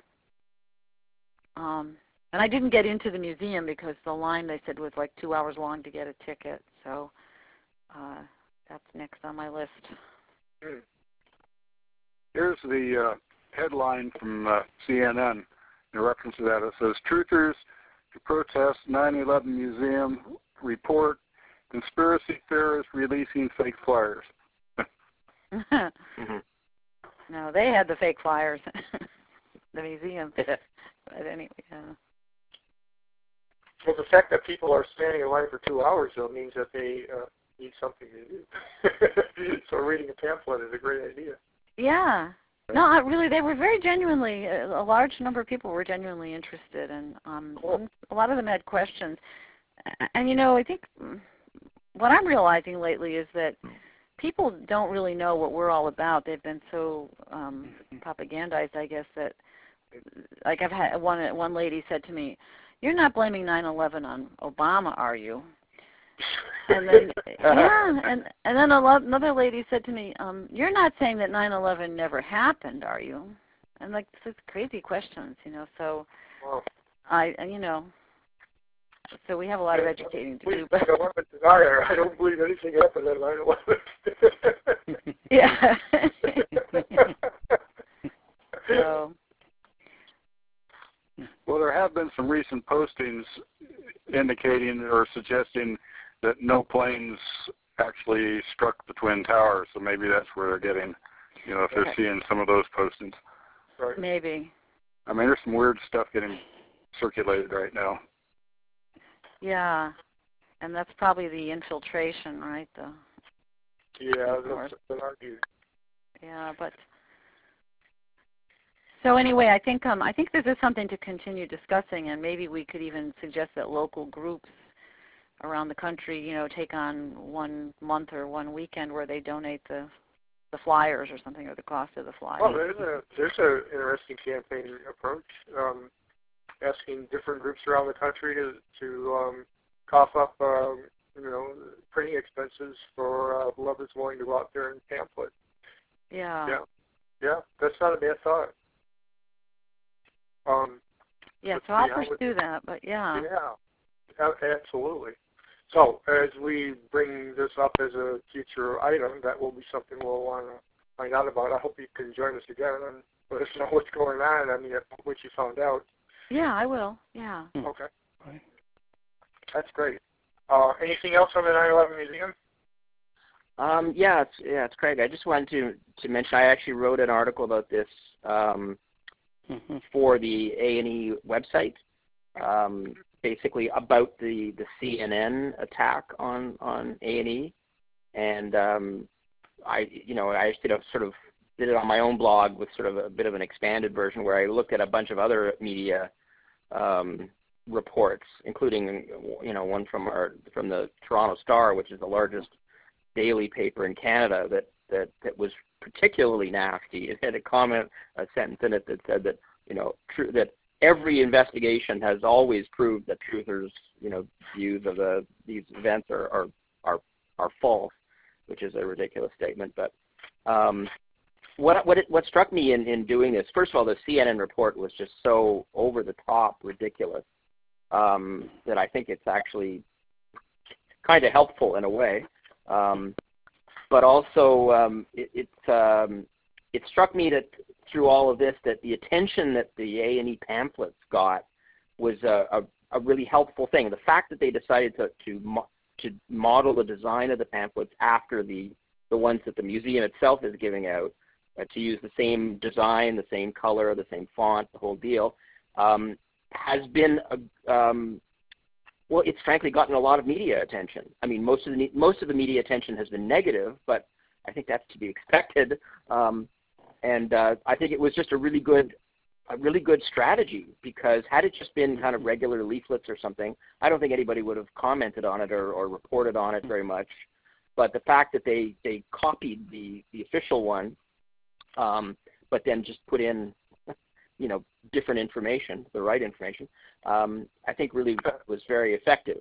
and I didn't get into the museum because the line, they said, was like 2 hours long to get a ticket. So that's next on my list.
Here's the headline from CNN in reference to that. It says, Truthers to protest 9/11 museum report, conspiracy theorists releasing fake flyers.
No, they had the fake flyers, the museum. But anyway,
Well, the fact that people are standing in line for 2 hours, though, means that they need something to do. So reading a pamphlet is a great idea.
Yeah. No, really, they were very genuinely, a large number of people were genuinely interested, and
cool.
A lot of them had questions. And, I think what I'm realizing lately is that people don't really know what we're all about. They've been so propagandized, I guess, that, like I've had one lady said to me, "You're not blaming 9/11 on Obama, are you?" And then, and then another lady said to me, "You're not saying that 9/11 never happened, are you?" And like, such crazy questions, So,
wow.
So we have a lot of educating to do.
But I don't believe anything happened at 9/11.
Yeah. So.
Well, there have been some recent postings indicating or suggesting that no planes actually struck the Twin Towers, so maybe that's where they're getting, if they're seeing some of those postings.
Right.
Maybe.
I mean, there's some weird stuff getting circulated right now.
Yeah, and that's probably the infiltration, right?
Yeah, that's been argued.
Yeah, but so anyway, I think this is something to continue discussing, and maybe we could even suggest that local groups around the country, take on 1 month or 1 weekend where they donate the flyers or something, or the cost of the flyers.
Well, there's an interesting campaign approach. Asking different groups around the country to cough up, printing expenses for whoever's willing to go out there and pamphlet.
Yeah.
Yeah, that's not a bad thought.
Yeah, so I'll pursue that, but yeah.
Yeah, absolutely. So as we bring this up as a future item, that will be something we'll want to find out about. I hope you can join us again and let us know what's going on. I mean, what you found out.
Yeah, I will. Yeah.
Okay. That's great. Anything else on the 9/11 Museum?
It's Craig. I just wanted to mention I actually wrote an article about this for the A&E website, basically about the CNN attack on A&E, and I did it on my own blog with sort of a bit of an expanded version where I looked at a bunch of other media reports, including one from the Toronto Star, which is the largest daily paper in Canada, that was particularly nasty. It had a sentence in it that said that that every investigation has always proved that truthers views of these events are false, which is a ridiculous statement. But what struck me in doing this, first of all, the CNN report was just so over the top ridiculous that I think it's actually kind of helpful in a way. But also, it struck me that through all of this, that the attention that the A&E pamphlets got was a really helpful thing. The fact that they decided to model the design of the pamphlets after the ones that the museum itself is giving out, to use the same design, the same color, the same font, the whole deal, has been it's frankly gotten a lot of media attention. I mean, most of the media attention has been negative, but I think that's to be expected. And I think it was just a really good strategy, because had it just been kind of regular leaflets or something, I don't think anybody would have commented on it or reported on it very much. But the fact that they copied the official one, but then just put in different information, the right information, I think really was very effective.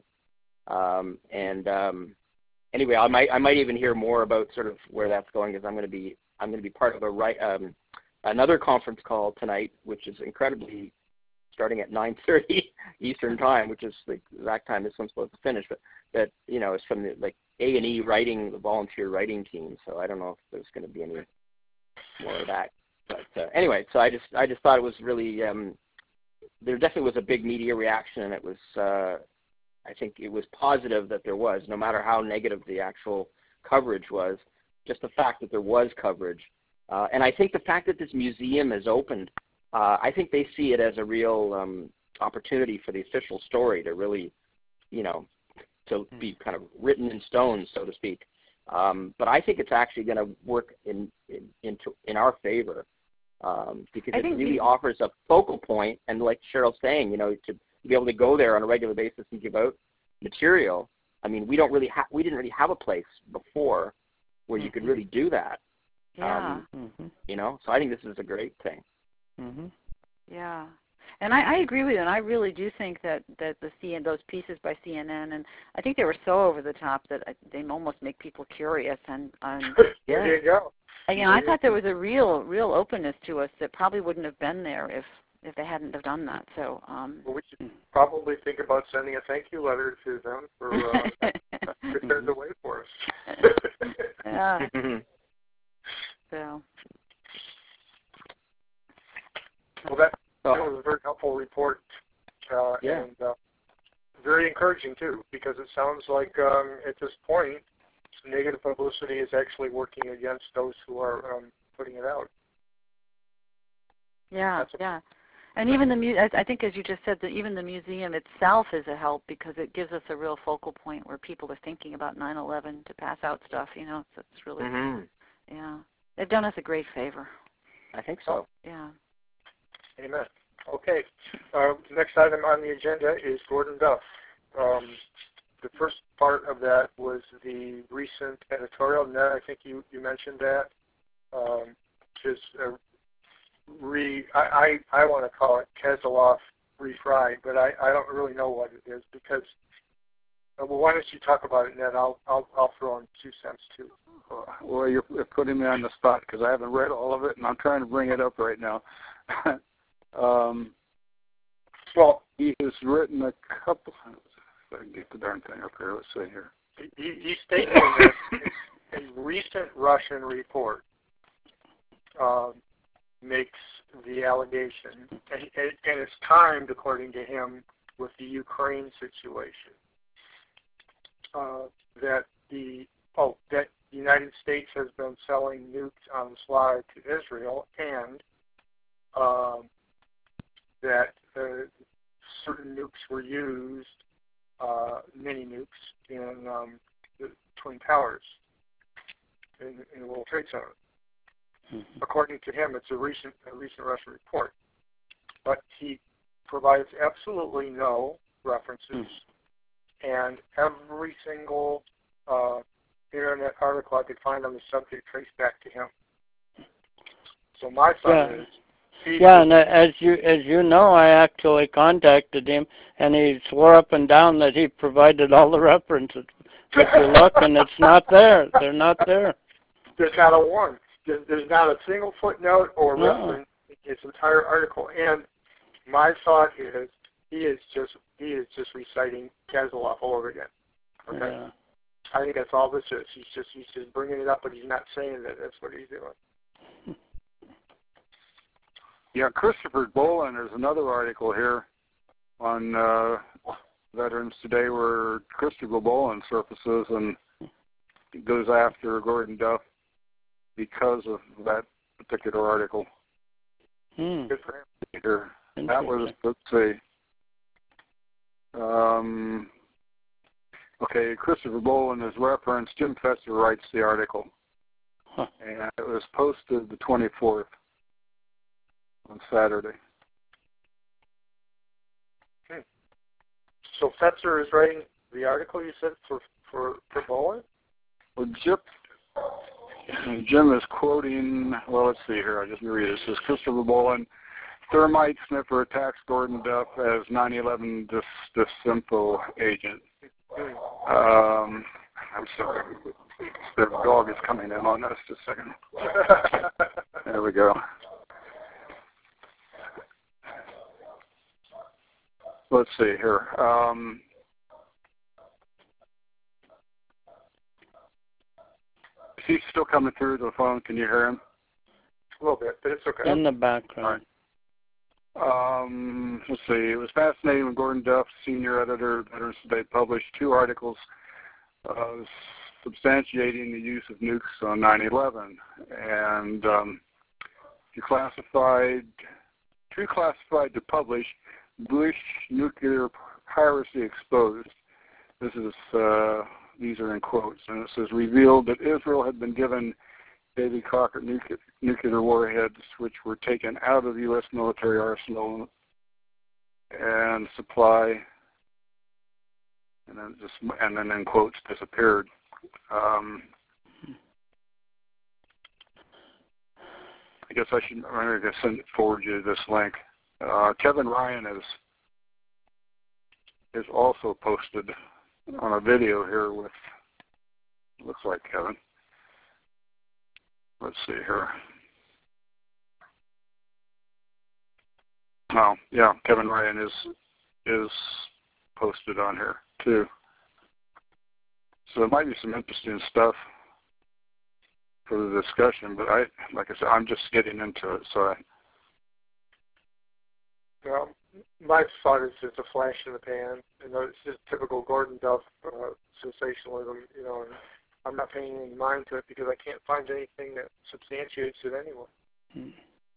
Anyway, I might even hear more about sort of where that's going, because I'm going to be part of another conference call tonight, which is incredibly starting at 9:30 Eastern time, which is the exact time this one's supposed to finish. But that it's from the A&E writing, the volunteer writing team. So I don't know if there's going to be any more of that. But anyway, so I just thought it was really there definitely was a big media reaction, and it was I think it was positive that there was, no matter how negative the actual coverage was, just the fact that there was coverage. And I think the fact that this museum is opened, I think they see it as a real opportunity for the official story to really, to be kind of written in stone, so to speak. But I think it's actually going to work in our favor, because it really offers a focal point, and like Cheryl's saying, to be able to go there on a regular basis and give out material. I mean, we didn't really have a place before where you could really do that.
Yeah.
So I think this is a great thing.
Yeah. And I agree with you, and I really do think that those pieces by CNN, and I think they were so over the top that they almost make people curious. And
there you go.
I thought there was a real openness to us that probably wouldn't have been there if they hadn't have done that. So
well, we should probably think about sending a thank you letter to them for preparing the way for us.
Yeah. So.
Well, that was a very helpful report, and very encouraging too, because it sounds like at this point, negative publicity is actually working against those who are putting it out.
Yeah, and even I think, as you just said, that even the museum itself is a help, because it gives us a real focal point where people are thinking about 9/11 to pass out stuff. So it's really, they've done us a great favor.
I think so.
Yeah.
Amen. Okay. Next item on the agenda is Gordon Duff. the first part of that was the recent editorial. Ned, I think you mentioned that. Just I want to call it Kezloff refried, but I don't really know what it is because. Well, why don't you talk about it, Ned? I'll throw in 2 cents too.
Well, you're putting me on the spot because I haven't read all of it, and I'm trying to bring it up right now. Well, he has written a couple. If I can get the darn thing up here, let's see here.
He states in a recent Russian report makes the allegation, and it's timed, according to him, with the Ukraine situation, that the United States has been selling nukes on the sly to Israel, and that certain nukes were used, mini nukes, in the Twin Towers in the World Trade Center. Mm-hmm. According to him, it's a recent Russian report, but he provides absolutely no references, and every single internet article I could find on the subject traced back to him. So my thought is.
Yeah, and as you know, I actually contacted him, and he swore up and down that he provided all the references. But you look, and it's not there. They're not there.
There's not a one. There's not a single footnote or reference in his entire article. And my thought is he is just reciting Kezloff all over again. Okay. Yeah. I think that's all this is. He's just bringing it up, but he's not saying that that's what he's doing.
Yeah, Christopher Boland, there's another article here on Veterans Today where Christopher Boland surfaces and goes after Gordon Duff because of that particular article.
Good for him.
Here. That was, let's see. Okay, Christopher Boland is referenced. Jim Fetzer writes the article. And it was posted the 24th. On Saturday.
So Fetzer is writing the article you said for Boland?
Well, Jim is quoting, well, let's see here. I'll just read it. It says, Christopher Boland, thermite sniffer attacks Gordon Duff as 9/11 disinfo agent. I'm sorry. The dog is coming in on us. Just a second. There we go. Let's see here. Is he still coming through the phone? Can you hear him?
A little bit, but it's okay.
In the background.
All right. Let's see. It was fascinating when Gordon Duff, senior editor of Veterans Today, published 2 articles substantiating the use of nukes on 9/11. And two classified to publish Bush nuclear piracy exposed. This is these are in quotes, and it says revealed that Israel had been given Davy Crockett nuclear warheads, which were taken out of the U.S. military arsenal and supply, and then in quotes disappeared. I guess I'm going to forward you this link. Kevin Ryan is also posted on a video here with, looks like Kevin. Let's see here. Oh, yeah, Kevin Ryan is posted on here too. So there might be some interesting stuff for the discussion, but like I said, I'm just getting into it, so
Well, my thought is it's a flash in the pan. It's just typical Gordon Duff sensationalism, and I'm not paying any mind to it because I can't find anything that substantiates it anyway.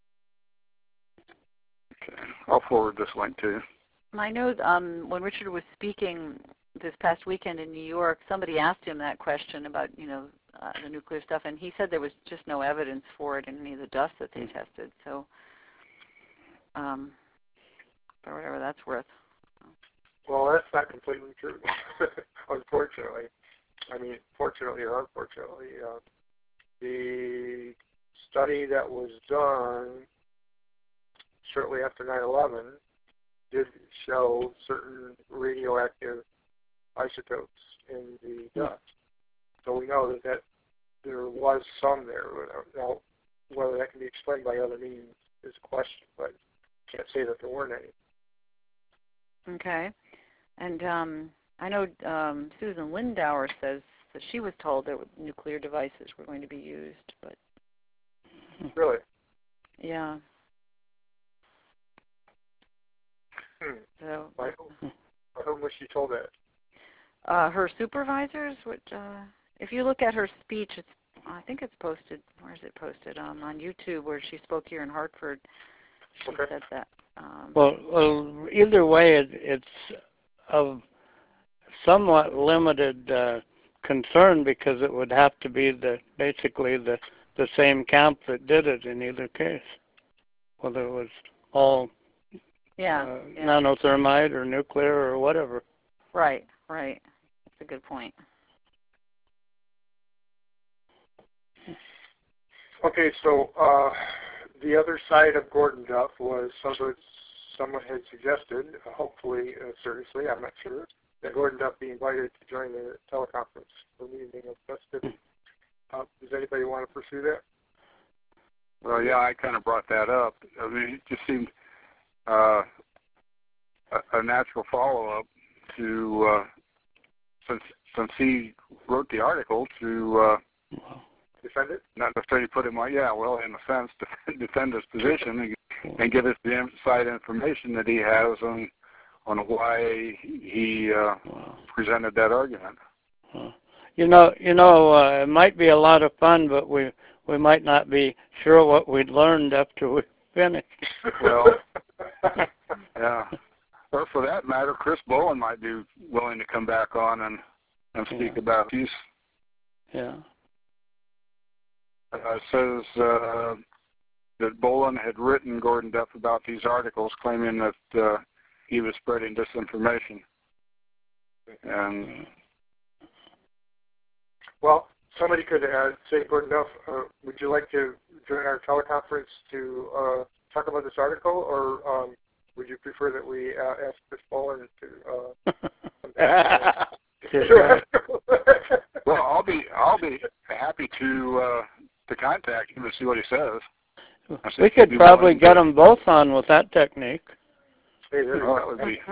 Okay. I'll forward this link to you.
I know when Richard was speaking this past weekend in New York, somebody asked him that question about, the nuclear stuff, and he said there was just no evidence for it in any of the dust that they tested. So, for whatever that's worth.
Well, that's not completely true, unfortunately. I mean, fortunately or unfortunately, the study that was done shortly after 9/11 did show certain radioactive isotopes in the dust. So we know that there was some there. Now, whether that can be explained by other means is a question, but can't say that there weren't any.
Okay. And I know Susan Lindauer says that she was told that nuclear devices were going to be used, but...
Really?
Yeah. So...
By whom was she told that?
Her supervisors, if you look at her speech, I think it's posted. Where is it posted? On YouTube, where she spoke here in Hartford. She said that.
Well, either way, it's of somewhat limited concern because it would have to be basically the same camp that did it in either case, whether it was all nanothermite or nuclear or whatever.
Right. That's a good point.
Okay, so the other side of Gordon Duff was someone had suggested, hopefully seriously, I'm not sure, that Gordon Duff be invited to join the teleconference for the evening of festivities. Does anybody want to pursue that?
Well, yeah, I kind of brought that up. I mean, it just seemed a natural follow-up to, since he wrote the article, to
defend it?
Not necessarily put him on, in a sense, defend his position and give us the inside information that he has on why he presented that argument.
It might be a lot of fun, but we might not be sure what we'd learned after we finished.
Well, yeah. Or for that matter, Chris Bowen might be willing to come back on and speak about these.
Yeah.
It says that Bowen had written Gordon Duff about these articles, claiming that he was spreading disinformation. And
well, somebody could say, Gordon Duff, would you like to join our teleconference to talk about this article, or would you prefer that we ask Chris Bowen to come back?
Well, I'll be happy to contact him and see what he says.
We could probably get them both on with that technique.
Hey,
that would be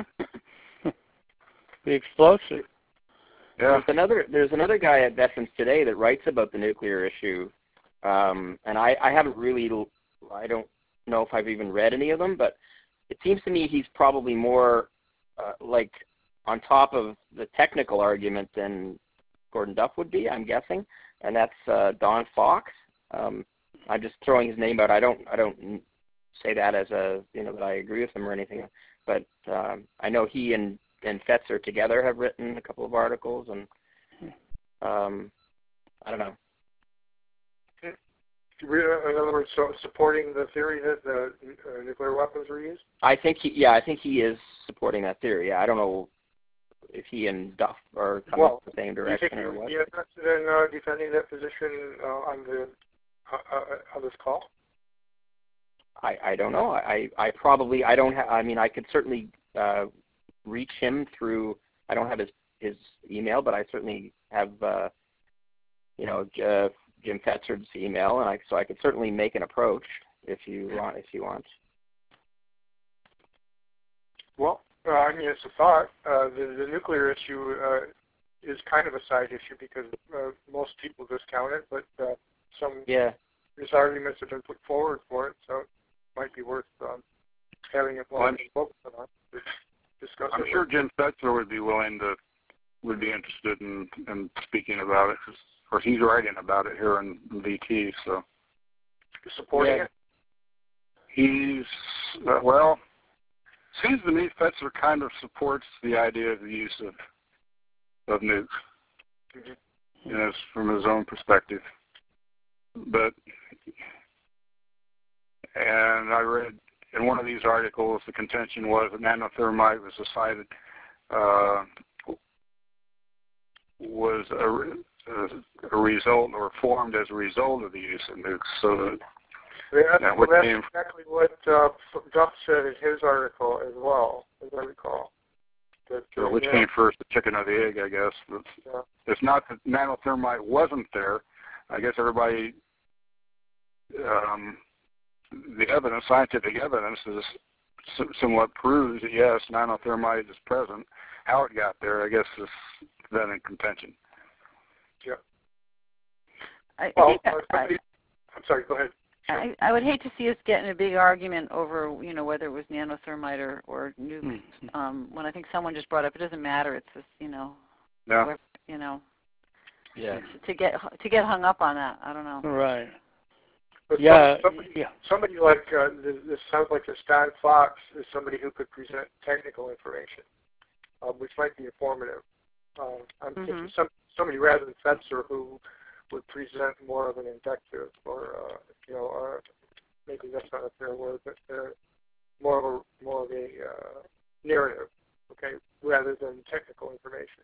explosive.
Yeah.
There's another guy at Veterans Today that writes about the nuclear issue, and I haven't really, I don't know if I've even read any of them, but it seems to me he's probably more like on top of the technical argument than Gordon Duff would be, I'm guessing, and that's Don Fox. I'm just throwing his name out. I don't say that as that I agree with him or anything, but I know he and Fetzer together have written a couple of articles, and I don't know.
In other words, supporting the theory that the nuclear weapons were used?
I think he is supporting that theory. Yeah, I don't know if he and Duff are coming in the same direction or what.
Do you think he'd be interested in defending that position on this call?
I don't know. I don't have. I mean, I could certainly reach him through. I don't have his email, but I certainly have Jim Fetzer's email, and so I could certainly make an approach if you want.
Well, I mean, it's a thought. The nuclear issue is kind of a side issue because most people discount it, but there's arguments have been put forward for it, so it might be worth having it focus on. Discuss
I'm sure Jim Fetzer would be interested in speaking about it. Of course, he's writing about it here in VT, so.
Supporting it?
He's, seems to me Fetzer kind of supports the idea of the use of nukes, from his own perspective. And I read in one of these articles, the contention was that nanothermite was decided was a result or formed as a result of the use of nukes. So
that's
came,
exactly what Duff said in his article as well, as I recall. That,
which came first, the chicken or the egg, I guess. But it's not that nanothermite wasn't there. I guess everybody, the evidence, scientific evidence, is somewhat proves that yes, nanothermite is present. How it got there, I guess, is then in contention.
Yeah.
I'm
sorry. Go ahead.
I would hate to see us get in a big argument over, whether it was nanothermite or nukes. When I think someone just brought up, it doesn't matter. It's just,
Yeah.
Yeah.
To get hung up on that, I don't know.
Right.
But
Yeah.
somebody like this sounds like the Stan Fox is somebody who could present technical information, which might be informative. I'm thinking somebody rather than Fetzer who would present more of an inductive, or maybe that's not a fair word, but more of a narrative, okay, rather than technical information.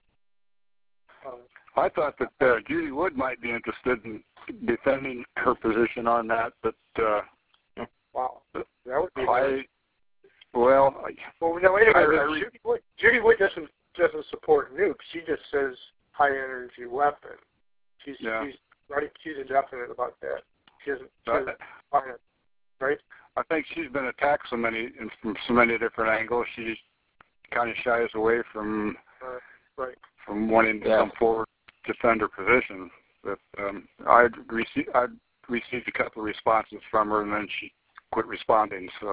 I thought that Judy Wood might be interested in defending her position on that, but
wow, that would be.
Well,
now wait a minute. Judy Wood doesn't support nukes. She just says high energy weapon. She's indefinite about that. She doesn't right?
I think she's been attacked from so many different angles. She kind of shies away from wanting to come forward to defend her position. But I'd received a couple of responses from her, and then she quit responding. So,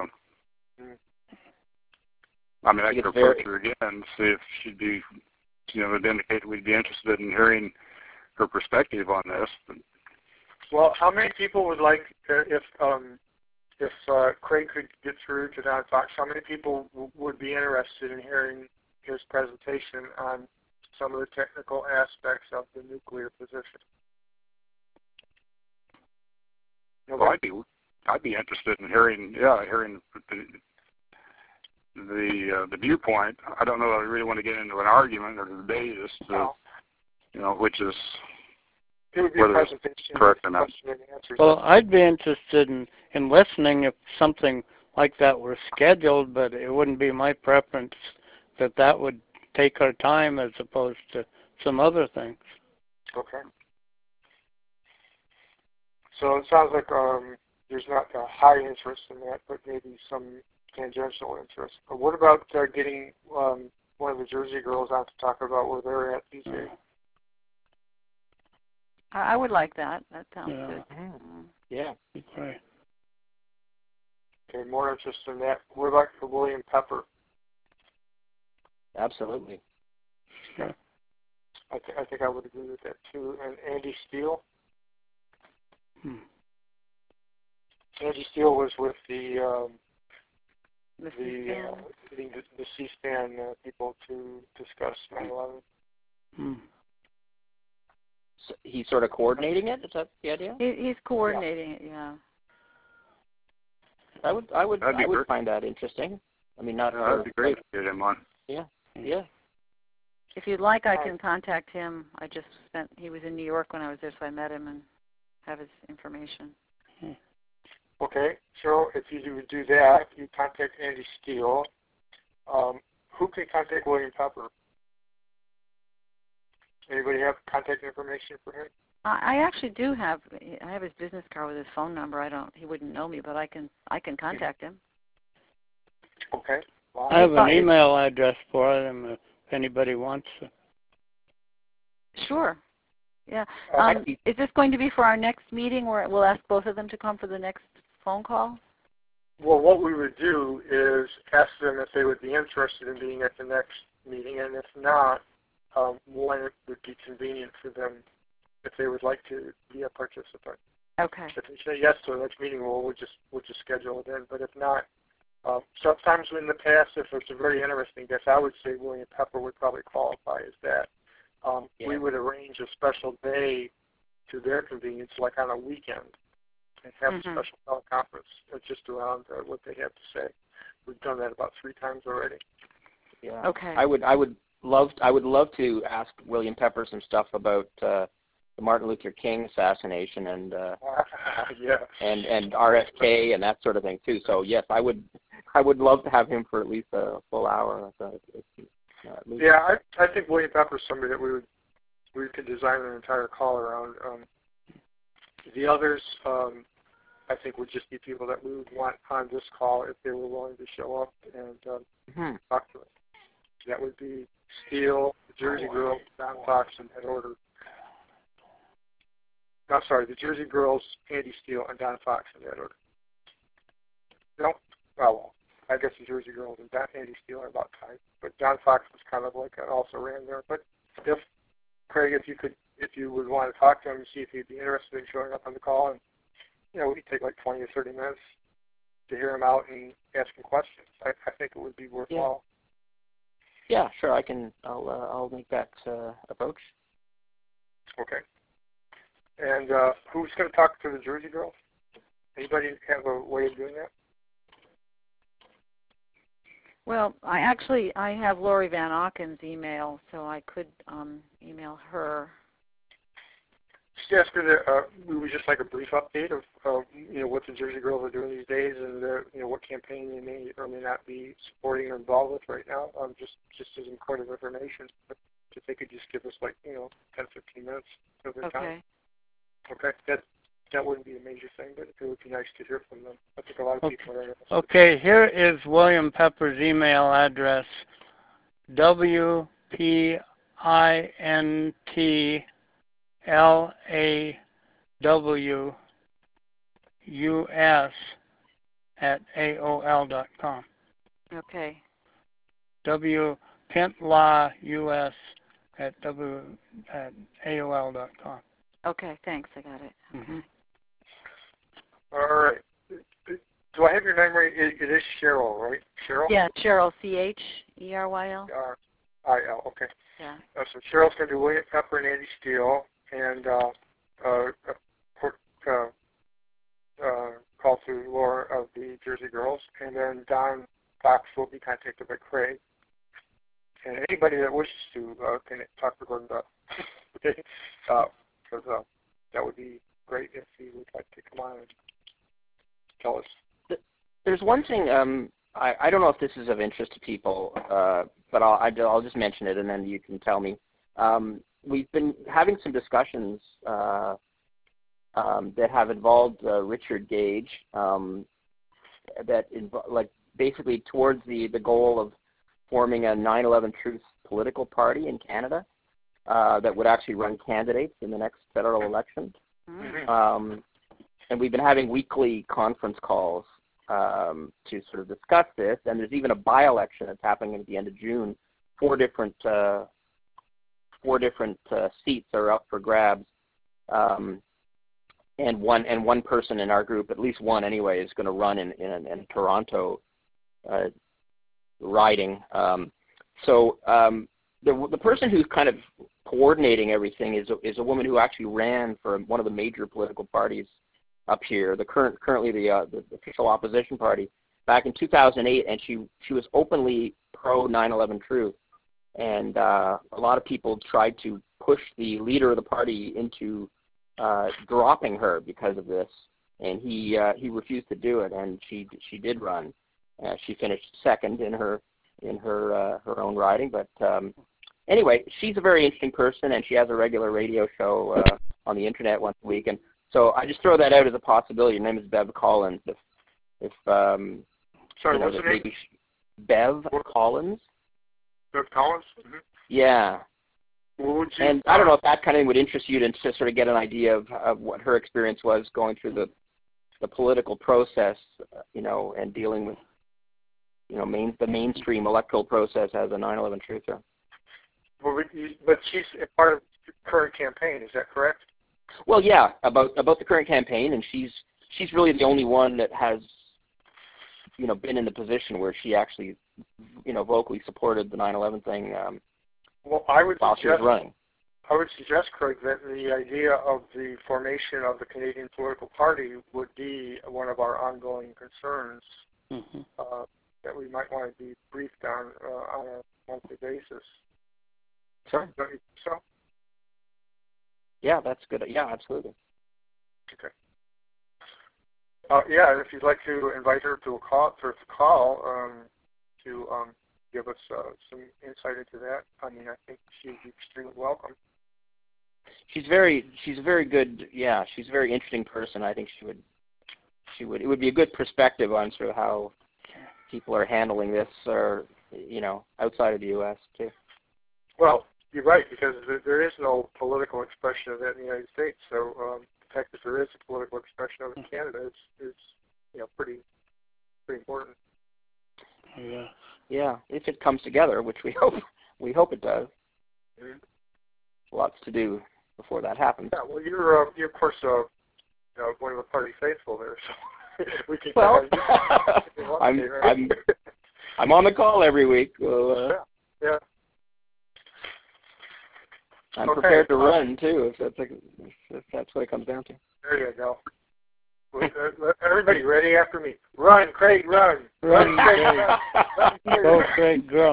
I mean, I could approach her again and see if she'd be, would indicate we'd be interested in hearing her perspective on this. But,
well, how many people would like if Craig could get through to Don Fox? How many people would be interested in hearing his presentation on some of the technical aspects of the nuclear position?
Well, I'd be interested in hearing the viewpoint. I don't know if I really want to get into an argument or debate as to, which is whether it's correct or not.
Well, I'd be interested in listening if something like that were scheduled, but it wouldn't be my preference that would take our time as opposed to some other things.
Okay. So it sounds like there's not a high interest in that, but maybe some tangential interest. But what about getting one of the Jersey girls out to talk about where they're at these days?
I would like that. That sounds good.
Yeah.
Right.
Okay, more interest in that. What about for William Pepper?
Absolutely.
Sure.
I think I would agree with that too. And Andy Steele. Andy Steele was with the C-SPAN people to discuss 9/11.
So he's sort of coordinating it. Is that the idea?
He's coordinating it. Yeah.
I would find that interesting. I mean, not.
That'd be great to get him on.
Yeah. Yeah.
If you'd like, I can contact him. He was in New York when I was there, so I met him and have his information.
Okay, so if you would do that, you contact Andy Steele. Who can contact William Pepper? Anybody have contact information for him?
I actually do have. I have his business card with his phone number. He wouldn't know me, but I can contact him.
Okay. Well,
I have an email address for him if anybody wants to.
Sure. Yeah. Is this going to be for our next meeting where we'll ask both of them to come for the next phone call?
Well, what we would do is ask them if they would be interested in being at the next meeting, and if not, when it would be convenient for them if they would like to be a participant.
Okay.
If they say yes to the next meeting, we'll just schedule it in. But if not, sometimes in the past, if it's a very interesting guest, I would say William Pepper would probably qualify as that. We would arrange a special day to their convenience, like on a weekend, and have a special teleconference just around what they have to say. We've done that about 3 times already.
Yeah.
Okay.
I would love to ask William Pepper some stuff about the Martin Luther King assassination and
yeah.
and RFK and that sort of thing too. So yes, I would love to have him for at least a full hour.
Yeah, I think William Pepper's somebody that we could design an entire call around. The others, I think, would just be people that we would want on this call if they were willing to show up and talk to us. That would be Steele, the Jersey Girls, Don Fox, in that order. I'm sorry, the Jersey Girls, Andy Steele, and Don Fox in that order. No? Well, I guess the Jersey Girls and Andy Steele are about tied. But Don Fox was kind of like also ran there. But if Craig, if you would want to talk to him and see if he'd be interested in showing up on the call, and we could take like 20 or 30 minutes to hear him out and ask him questions. I think it would be worthwhile.
Yeah, sure. I'll make that approach.
Okay. And who's going to talk to the Jersey Girls? Anybody have a way of doing that?
Well, I have Lori Van Auken's email, so I could email her.
Just ask her that we would just like a brief update of what the Jersey Girls are doing these days, and what campaign they may or may not be supporting or involved with right now. Just as important information. But if they could just give us 10, 15 minutes of their time. Okay. That wouldn't be a major thing, but it would be nice to hear from them. I think a lot of people are interested.
Okay, here is William Pepper's email address, WPINTLAWUS@AOL.com.
Okay.
WPINTLAWUS@AOL.com.
Okay, thanks. I got it.
Mm-hmm.
All right. Do I have your name right? It is Cheryl, right? Cheryl?
Yeah, Cheryl, Cheryl.
I-L, okay.
Yeah.
So Cheryl's going to do William Pepper and Andy Steele, and call to Laura of the Jersey Girls, and then Don Fox will be contacted by Craig. And anybody that wishes to can talk to Gordon Duff. Okay? Because that would be great if he would like to come on and tell us.
There's one thing, I don't know if this is of interest to people, but I'll just mention it and then you can tell me. We've been having some discussions that have involved Richard Gage, basically towards the goal of forming a 9/11 Truth political party in Canada that would actually run candidates in the next federal election.
Mm-hmm.
And we've been having weekly conference calls to sort of discuss this, and there's even a by-election that's happening at the end of June. Four different seats are up for grabs, and one person in our group, at least one anyway, is going to run in Toronto riding. The person who's kind of coordinating everything is a woman who actually ran for one of the major political parties up here, currently the official opposition party, back in 2008, and she was openly pro 9/11 Truth, and a lot of people tried to push the leader of the party into dropping her because of this, and he refused to do it, and she did run. She finished second in her own riding, but anyway, she's a very interesting person, and she has a regular radio show on the internet once a week, and so I just throw that out as a possibility. Her name is Bev Collins.
Sorry, what's her name?
Bev Collins.
Bev Collins? Mm-hmm.
Yeah. And I don't know if that kind of thing would interest you to sort of get an idea of what her experience was going through the political process, and dealing with, the mainstream electoral process as a 9/11 truther.
But she's a part of the current campaign, is that correct?
Well, yeah, about the current campaign, and she's really the only one that has, been in the position where she actually, vocally supported the 9/11 thing.
Well, while she was running. I would suggest, Craig, that the idea of the formation of the Canadian political party would be one of our ongoing concerns.
Mm-hmm.
that we might want to be briefed on a monthly basis.
Sure.
Don't you think so?
Yeah, that's good. Yeah, absolutely.
Okay. Yeah, if you'd like to invite her to a call, to give us some insight into that, I mean, I think she'd be extremely welcome.
She's a very good. Yeah, she's a very interesting person. I think she would. It would be a good perspective on sort of how people are handling this, or outside of the U.S. too.
Well, you're right, because there is no political expression of that in the United States. So the fact that there is a political expression of it in Canada is pretty important.
Yeah.
Yeah, if it comes together, which we hope it does.
Mm-hmm.
Lots to do before that happens.
Yeah, well, you're of course one of the party faithful there, so we can.
Well,
right?
I'm on the call every week. Well,
yeah.
I'm prepared to run too, if that's what it comes down to.
There you go. Everybody ready after me. Run, Craig, run.
Run,
Craig,
run. Go, Craig, go.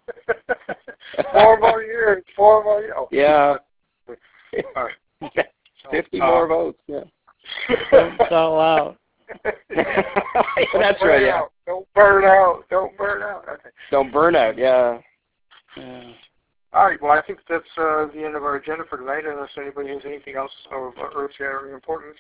4 more years. Oh.
Yeah.
All right.
50 more votes. Yeah.
Don't sell out.
That's right. Yeah.
Don't burn out. Okay.
Don't burn out. Yeah.
Yeah.
All right. Well, I think that's the end of our agenda for tonight. Unless anybody has anything else of earth-shattering importance,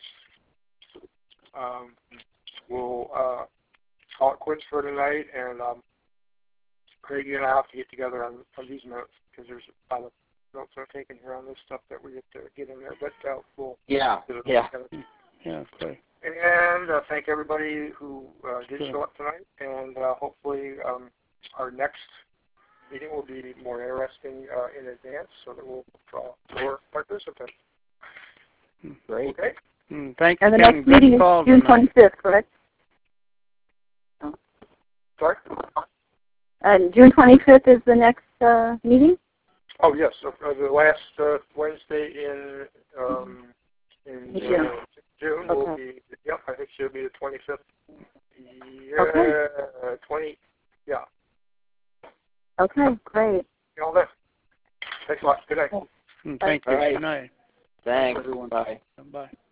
we'll call it quits for tonight. And Craig, you and I have to get together on these notes, because there's a lot of notes that are taken here on this stuff that we have to get in there. But we'll
Great.
And thank everybody who did show up tonight. And hopefully our next meeting will be more interesting in advance, so that we'll draw more participants.
Great.
Okay.
Thank you.
And the next meeting is June 25th, correct?
Sorry?
June 25th is the next meeting?
Oh, yes. The last Wednesday in June will be, I think she'll be the 25th. Yeah,
Okay.
20, yeah.
Okay, great.
All that. Thanks a lot. Good night.
Thank you.
All right.
Good night.
Thanks, everyone. Bye.
Bye.